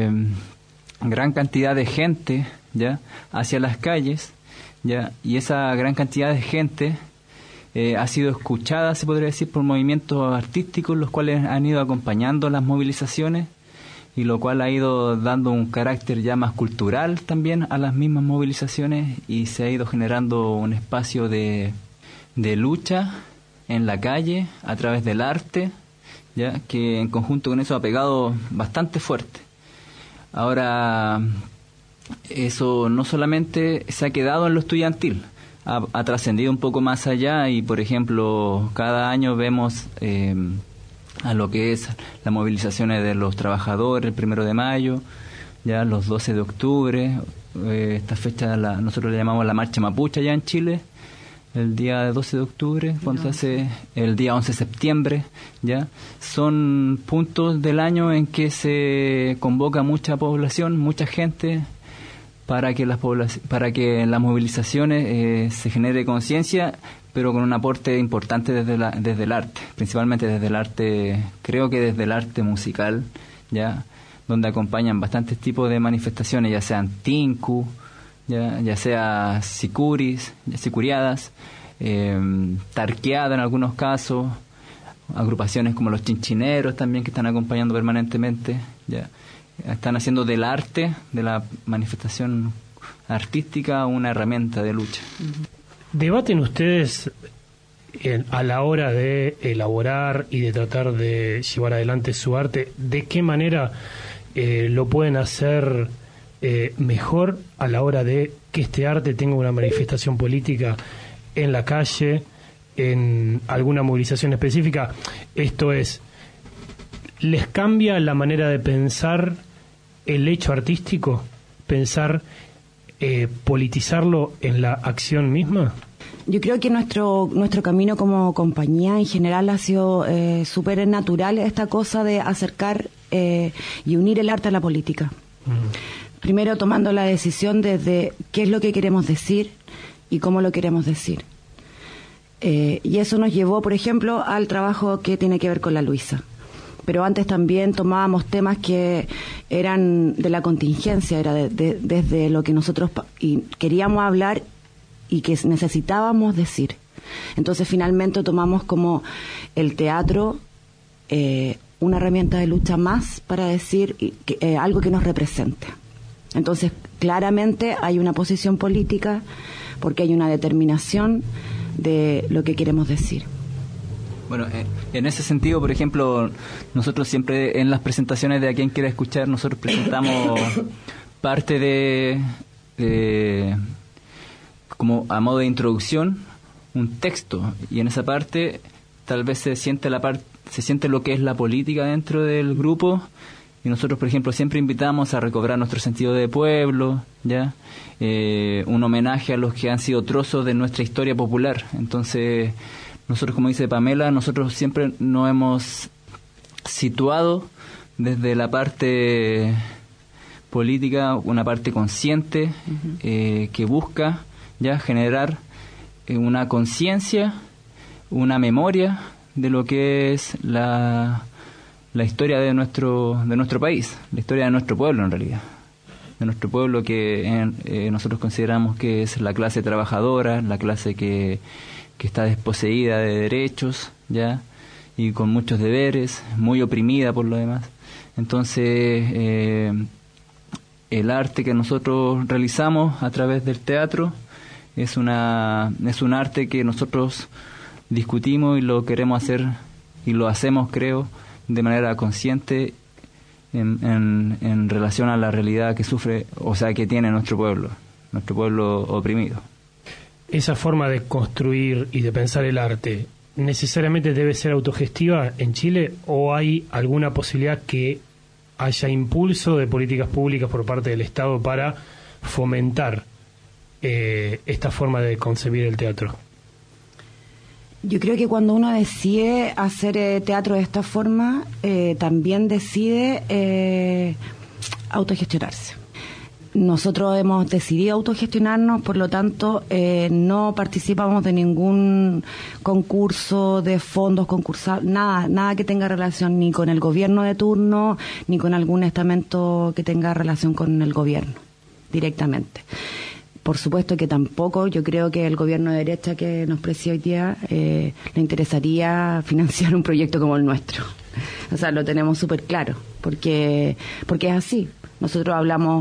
gran cantidad de gente, ya, hacia las calles, ya, y esa gran cantidad de gente ha sido escuchada, se podría decir, por movimientos artísticos, los cuales han ido acompañando las movilizaciones, y lo cual ha ido dando un carácter ya más cultural también a las mismas movilizaciones, y se ha ido generando un espacio de lucha en la calle a través del arte, ya, que en conjunto con eso ha pegado bastante fuerte. Ahora, eso no solamente se ha quedado en lo estudiantil, ha trascendido un poco más allá, y por ejemplo cada año vemos a lo que es las movilizaciones de los trabajadores, el 1 de mayo, ya los 12 de octubre, esta fecha nosotros le llamamos la Marcha Mapuche allá en Chile, el día 12 de octubre, cuando se hace el día 11 de septiembre, ya son puntos del año en que se convoca mucha población, mucha gente, para que en las movilizaciones se genere conciencia, pero con un aporte importante desde el arte, principalmente desde el arte, creo que desde el arte musical, ya, donde acompañan bastantes tipos de manifestaciones, ya sean tinku, ya sea sicuriadas, tarqueada en algunos casos, agrupaciones como los chinchineros también, que están acompañando permanentemente, ya están haciendo del arte, de la manifestación artística, una herramienta de lucha. ¿Debaten ustedes a la hora de elaborar y de tratar de llevar adelante su arte, de qué manera lo pueden hacer mejor a la hora de que este arte tenga una manifestación política en la calle, en alguna movilización específica? Esto es, ¿les cambia la manera de pensar el hecho artístico? ¿Pensar politizarlo en la acción misma? Yo creo que nuestro camino como compañía en general ha sido súper natural, esta cosa de acercar y unir el arte a la política. Primero tomando la decisión desde qué es lo que queremos decir y cómo lo queremos decir. Y eso nos llevó, por ejemplo, al trabajo que tiene que ver con la Luisa. Pero antes también tomábamos temas que eran de la contingencia, era desde lo que nosotros queríamos hablar y que necesitábamos decir. Entonces finalmente tomamos como el teatro una herramienta de lucha más para decir algo que nos represente. Entonces claramente hay una posición política porque hay una determinación de lo que queremos decir. Bueno, en ese sentido, por ejemplo, nosotros siempre en las presentaciones de A Quien Quiera Escuchar, nosotros presentamos parte de como a modo de introducción, un texto, y en esa parte tal vez se siente lo que es la política dentro del grupo, y nosotros, por ejemplo, siempre invitamos a recobrar nuestro sentido de pueblo, ¿ya? Un homenaje a los que han sido trozos de nuestra historia popular. Entonces, nosotros, como dice Pamela, nosotros siempre nos hemos situado desde la parte política, una parte consciente, que busca ya generar una conciencia, una memoria de lo que es la historia de nuestro país, la historia de nuestro pueblo en realidad, de nuestro pueblo que nosotros consideramos que es la clase trabajadora, la clase que está desposeída de derechos, ya, y con muchos deberes, muy oprimida por lo demás. Entonces, el arte que nosotros realizamos a través del teatro es un arte que nosotros discutimos y lo queremos hacer y lo hacemos, creo, de manera consciente en relación a la realidad que sufre, o sea, que tiene nuestro pueblo oprimido. ¿Esa forma de construir y de pensar el arte necesariamente debe ser autogestiva en Chile, o hay alguna posibilidad que haya impulso de políticas públicas por parte del Estado para fomentar esta forma de concebir el teatro? Yo creo que cuando uno decide hacer teatro de esta forma, también decide autogestionarse. Nosotros hemos decidido autogestionarnos, por lo tanto, no participamos de ningún concurso de fondos concursables, nada que tenga relación ni con el gobierno de turno, ni con algún estamento que tenga relación con el gobierno, directamente. Por supuesto que tampoco, yo creo que el gobierno de derecha que nos preside hoy día le interesaría financiar un proyecto como el nuestro. O sea, lo tenemos súper claro, porque es así. Nosotros hablamos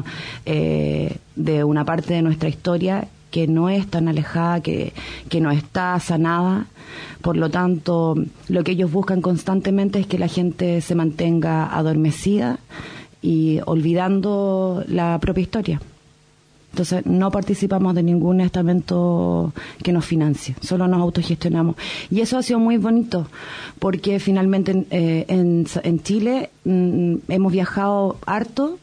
de una parte de nuestra historia que no es tan alejada, que no está sanada. Por lo tanto, lo que ellos buscan constantemente es que la gente se mantenga adormecida y olvidando la propia historia. Entonces, no participamos de ningún estamento que nos financie, solo nos autogestionamos. Y eso ha sido muy bonito, porque finalmente en Chile hemos viajado harto,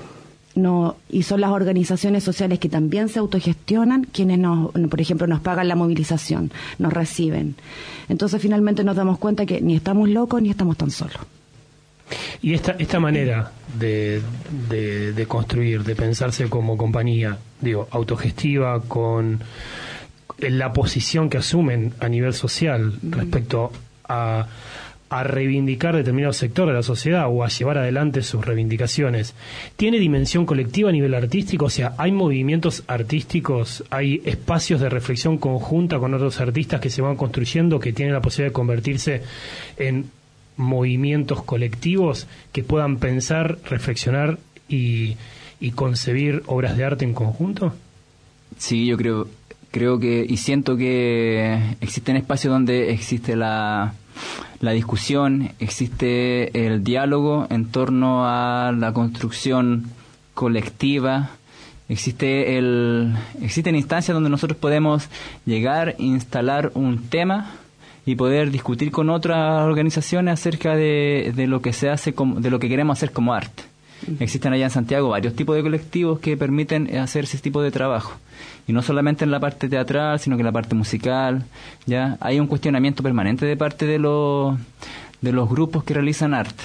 y son las organizaciones sociales que también se autogestionan quienes por ejemplo, nos pagan la movilización, nos reciben. Entonces, finalmente nos damos cuenta que ni estamos locos ni estamos tan solos. Y esta manera de construir, de pensarse como compañía, autogestiva, con la posición que asumen a nivel social respecto a reivindicar determinado sector de la sociedad o a llevar adelante sus reivindicaciones, ¿tiene dimensión colectiva a nivel artístico? O sea, ¿hay movimientos artísticos, hay espacios de reflexión conjunta con otros artistas que se van construyendo, que tienen la posibilidad de convertirse en movimientos colectivos que puedan pensar, reflexionar y concebir obras de arte en conjunto? Sí, yo creo que, y siento que existen espacios donde existe la discusión, existe el diálogo en torno a la construcción colectiva, existen instancias donde nosotros podemos llegar, instalar un tema y poder discutir con otras organizaciones acerca de lo que se hace, de lo que queremos hacer como arte. Existen allá en Santiago varios tipos de colectivos que permiten hacer ese tipo de trabajo. Y no solamente en la parte teatral, sino que en la parte musical. Ya hay un cuestionamiento permanente de parte de los grupos que realizan arte.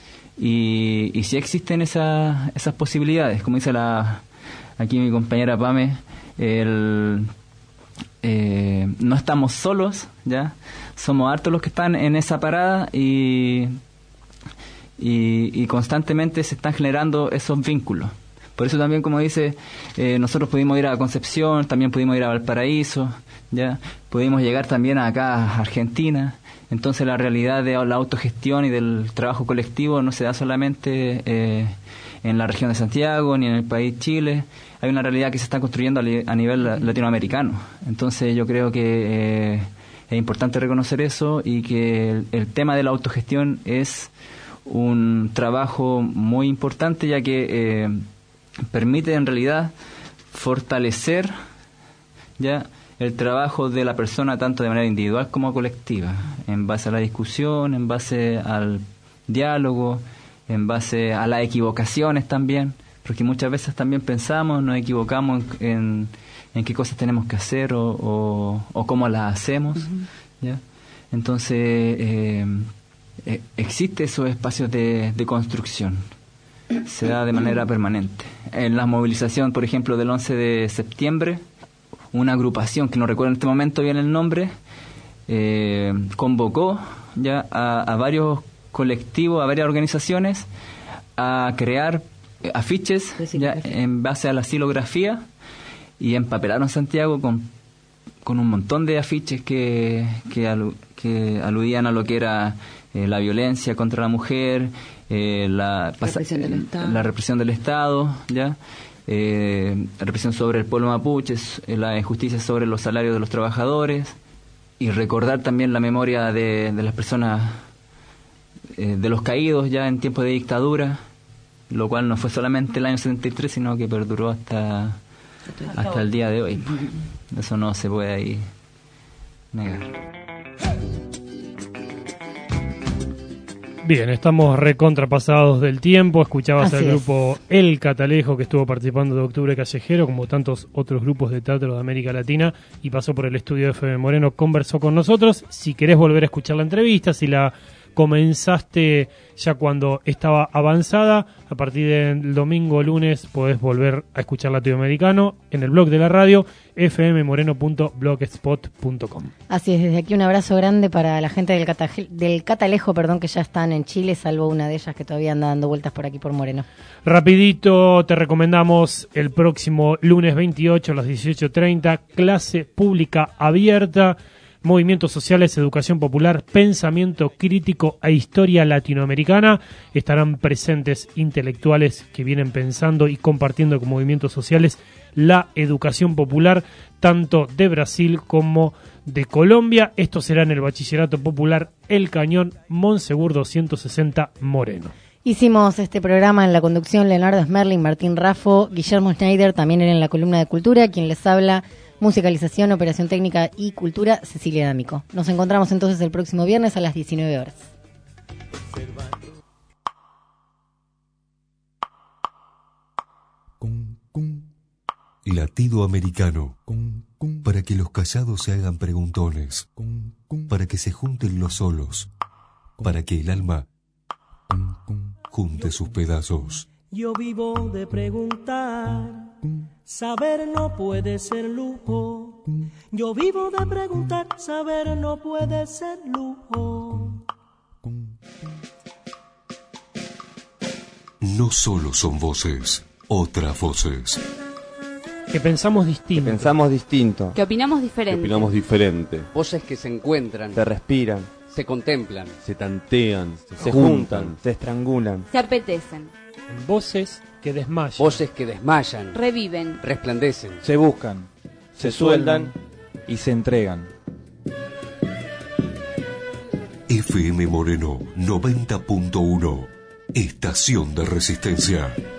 Y sí existen esas posibilidades. Como dice aquí mi compañera Pame, no estamos solos, ya somos hartos los que están en esa parada y constantemente se están generando esos vínculos. Por eso también, como dice, nosotros pudimos ir a Concepción, también pudimos ir a Valparaíso, ya pudimos llegar también acá a Argentina. Entonces la realidad de la autogestión y del trabajo colectivo no se da solamente en la región de Santiago ni en el país Chile. Hay una realidad que se está construyendo a nivel latinoamericano. Entonces yo creo que es importante reconocer eso y que el tema de la autogestión es un trabajo muy importante, ya que permite en realidad fortalecer ya el trabajo de la persona tanto de manera individual como colectiva, en base a la discusión, en base al diálogo, en base a las equivocaciones también, porque muchas veces también pensamos, nos equivocamos en qué cosas tenemos que hacer o cómo las hacemos, ¿ya? Entonces, existe esos espacios de construcción, se da de manera permanente. En la movilización, por ejemplo, del 11 de septiembre, una agrupación, que no recuerdo en este momento bien el nombre, convocó ya a varios colectivos, a varias organizaciones, a crear afiches ya en base a la xilografía, y empapelaron Santiago con un montón de afiches que aludían a lo que era la violencia contra la mujer, la represión del Estado, ¿ya? La represión sobre el pueblo mapuche, la injusticia sobre los salarios de los trabajadores, y recordar también la memoria de las personas, de los caídos ya en tiempos de dictadura, lo cual no fue solamente el año 73, sino que perduró hasta el día de hoy. Eso no se puede ahí negar. Bien, estamos recontrapasados del tiempo. Escuchabas al grupo El Catalejo, que estuvo participando de Octubre Callejero, como tantos otros grupos de teatro de América Latina, y pasó por el estudio de FM Moreno, conversó con nosotros. Si querés volver a escuchar la entrevista, si la comenzaste ya cuando estaba avanzada, a partir del domingo o lunes podés volver a escuchar Latinoamericano en el blog de la radio, fmmoreno.blogspot.com. Así es, desde aquí un abrazo grande para la gente del Catalejo, que ya están en Chile, salvo una de ellas que todavía anda dando vueltas por aquí por Moreno. Rapidito, te recomendamos el próximo lunes 28 a las 18:30, clase pública abierta, movimientos sociales, educación popular, pensamiento crítico e historia latinoamericana. Estarán presentes intelectuales que vienen pensando y compartiendo con movimientos sociales la educación popular, tanto de Brasil como de Colombia. Esto será en el Bachillerato Popular El Cañón, Monsegur 260, Moreno. Hicimos este programa en la conducción Leonardo Smerling, Martín Raffo, Guillermo Schneider, también era en la columna de Cultura, quien les habla, musicalización, operación técnica y cultura, Cecilia D'Amico. Nos encontramos entonces el próximo viernes a las 19 horas. Latido americano. Para que los callados se hagan preguntones. Para que se junten los solos. Para que el alma junte sus pedazos. Yo vivo de preguntar. Saber no puede ser lujo. Yo vivo de preguntar. Saber no puede ser lujo. No solo son voces, otras voces. Que pensamos distinto. Que opinamos diferente. Voces que se encuentran. Se respiran. Se contemplan. Se tantean. Se juntan. Se estrangulan. Se apetecen. Voces que desmayan. Voces que desmayan. Reviven. Resplandecen. Se buscan. Se sueldan y se entregan. FM Moreno 90.1. Estación de Resistencia.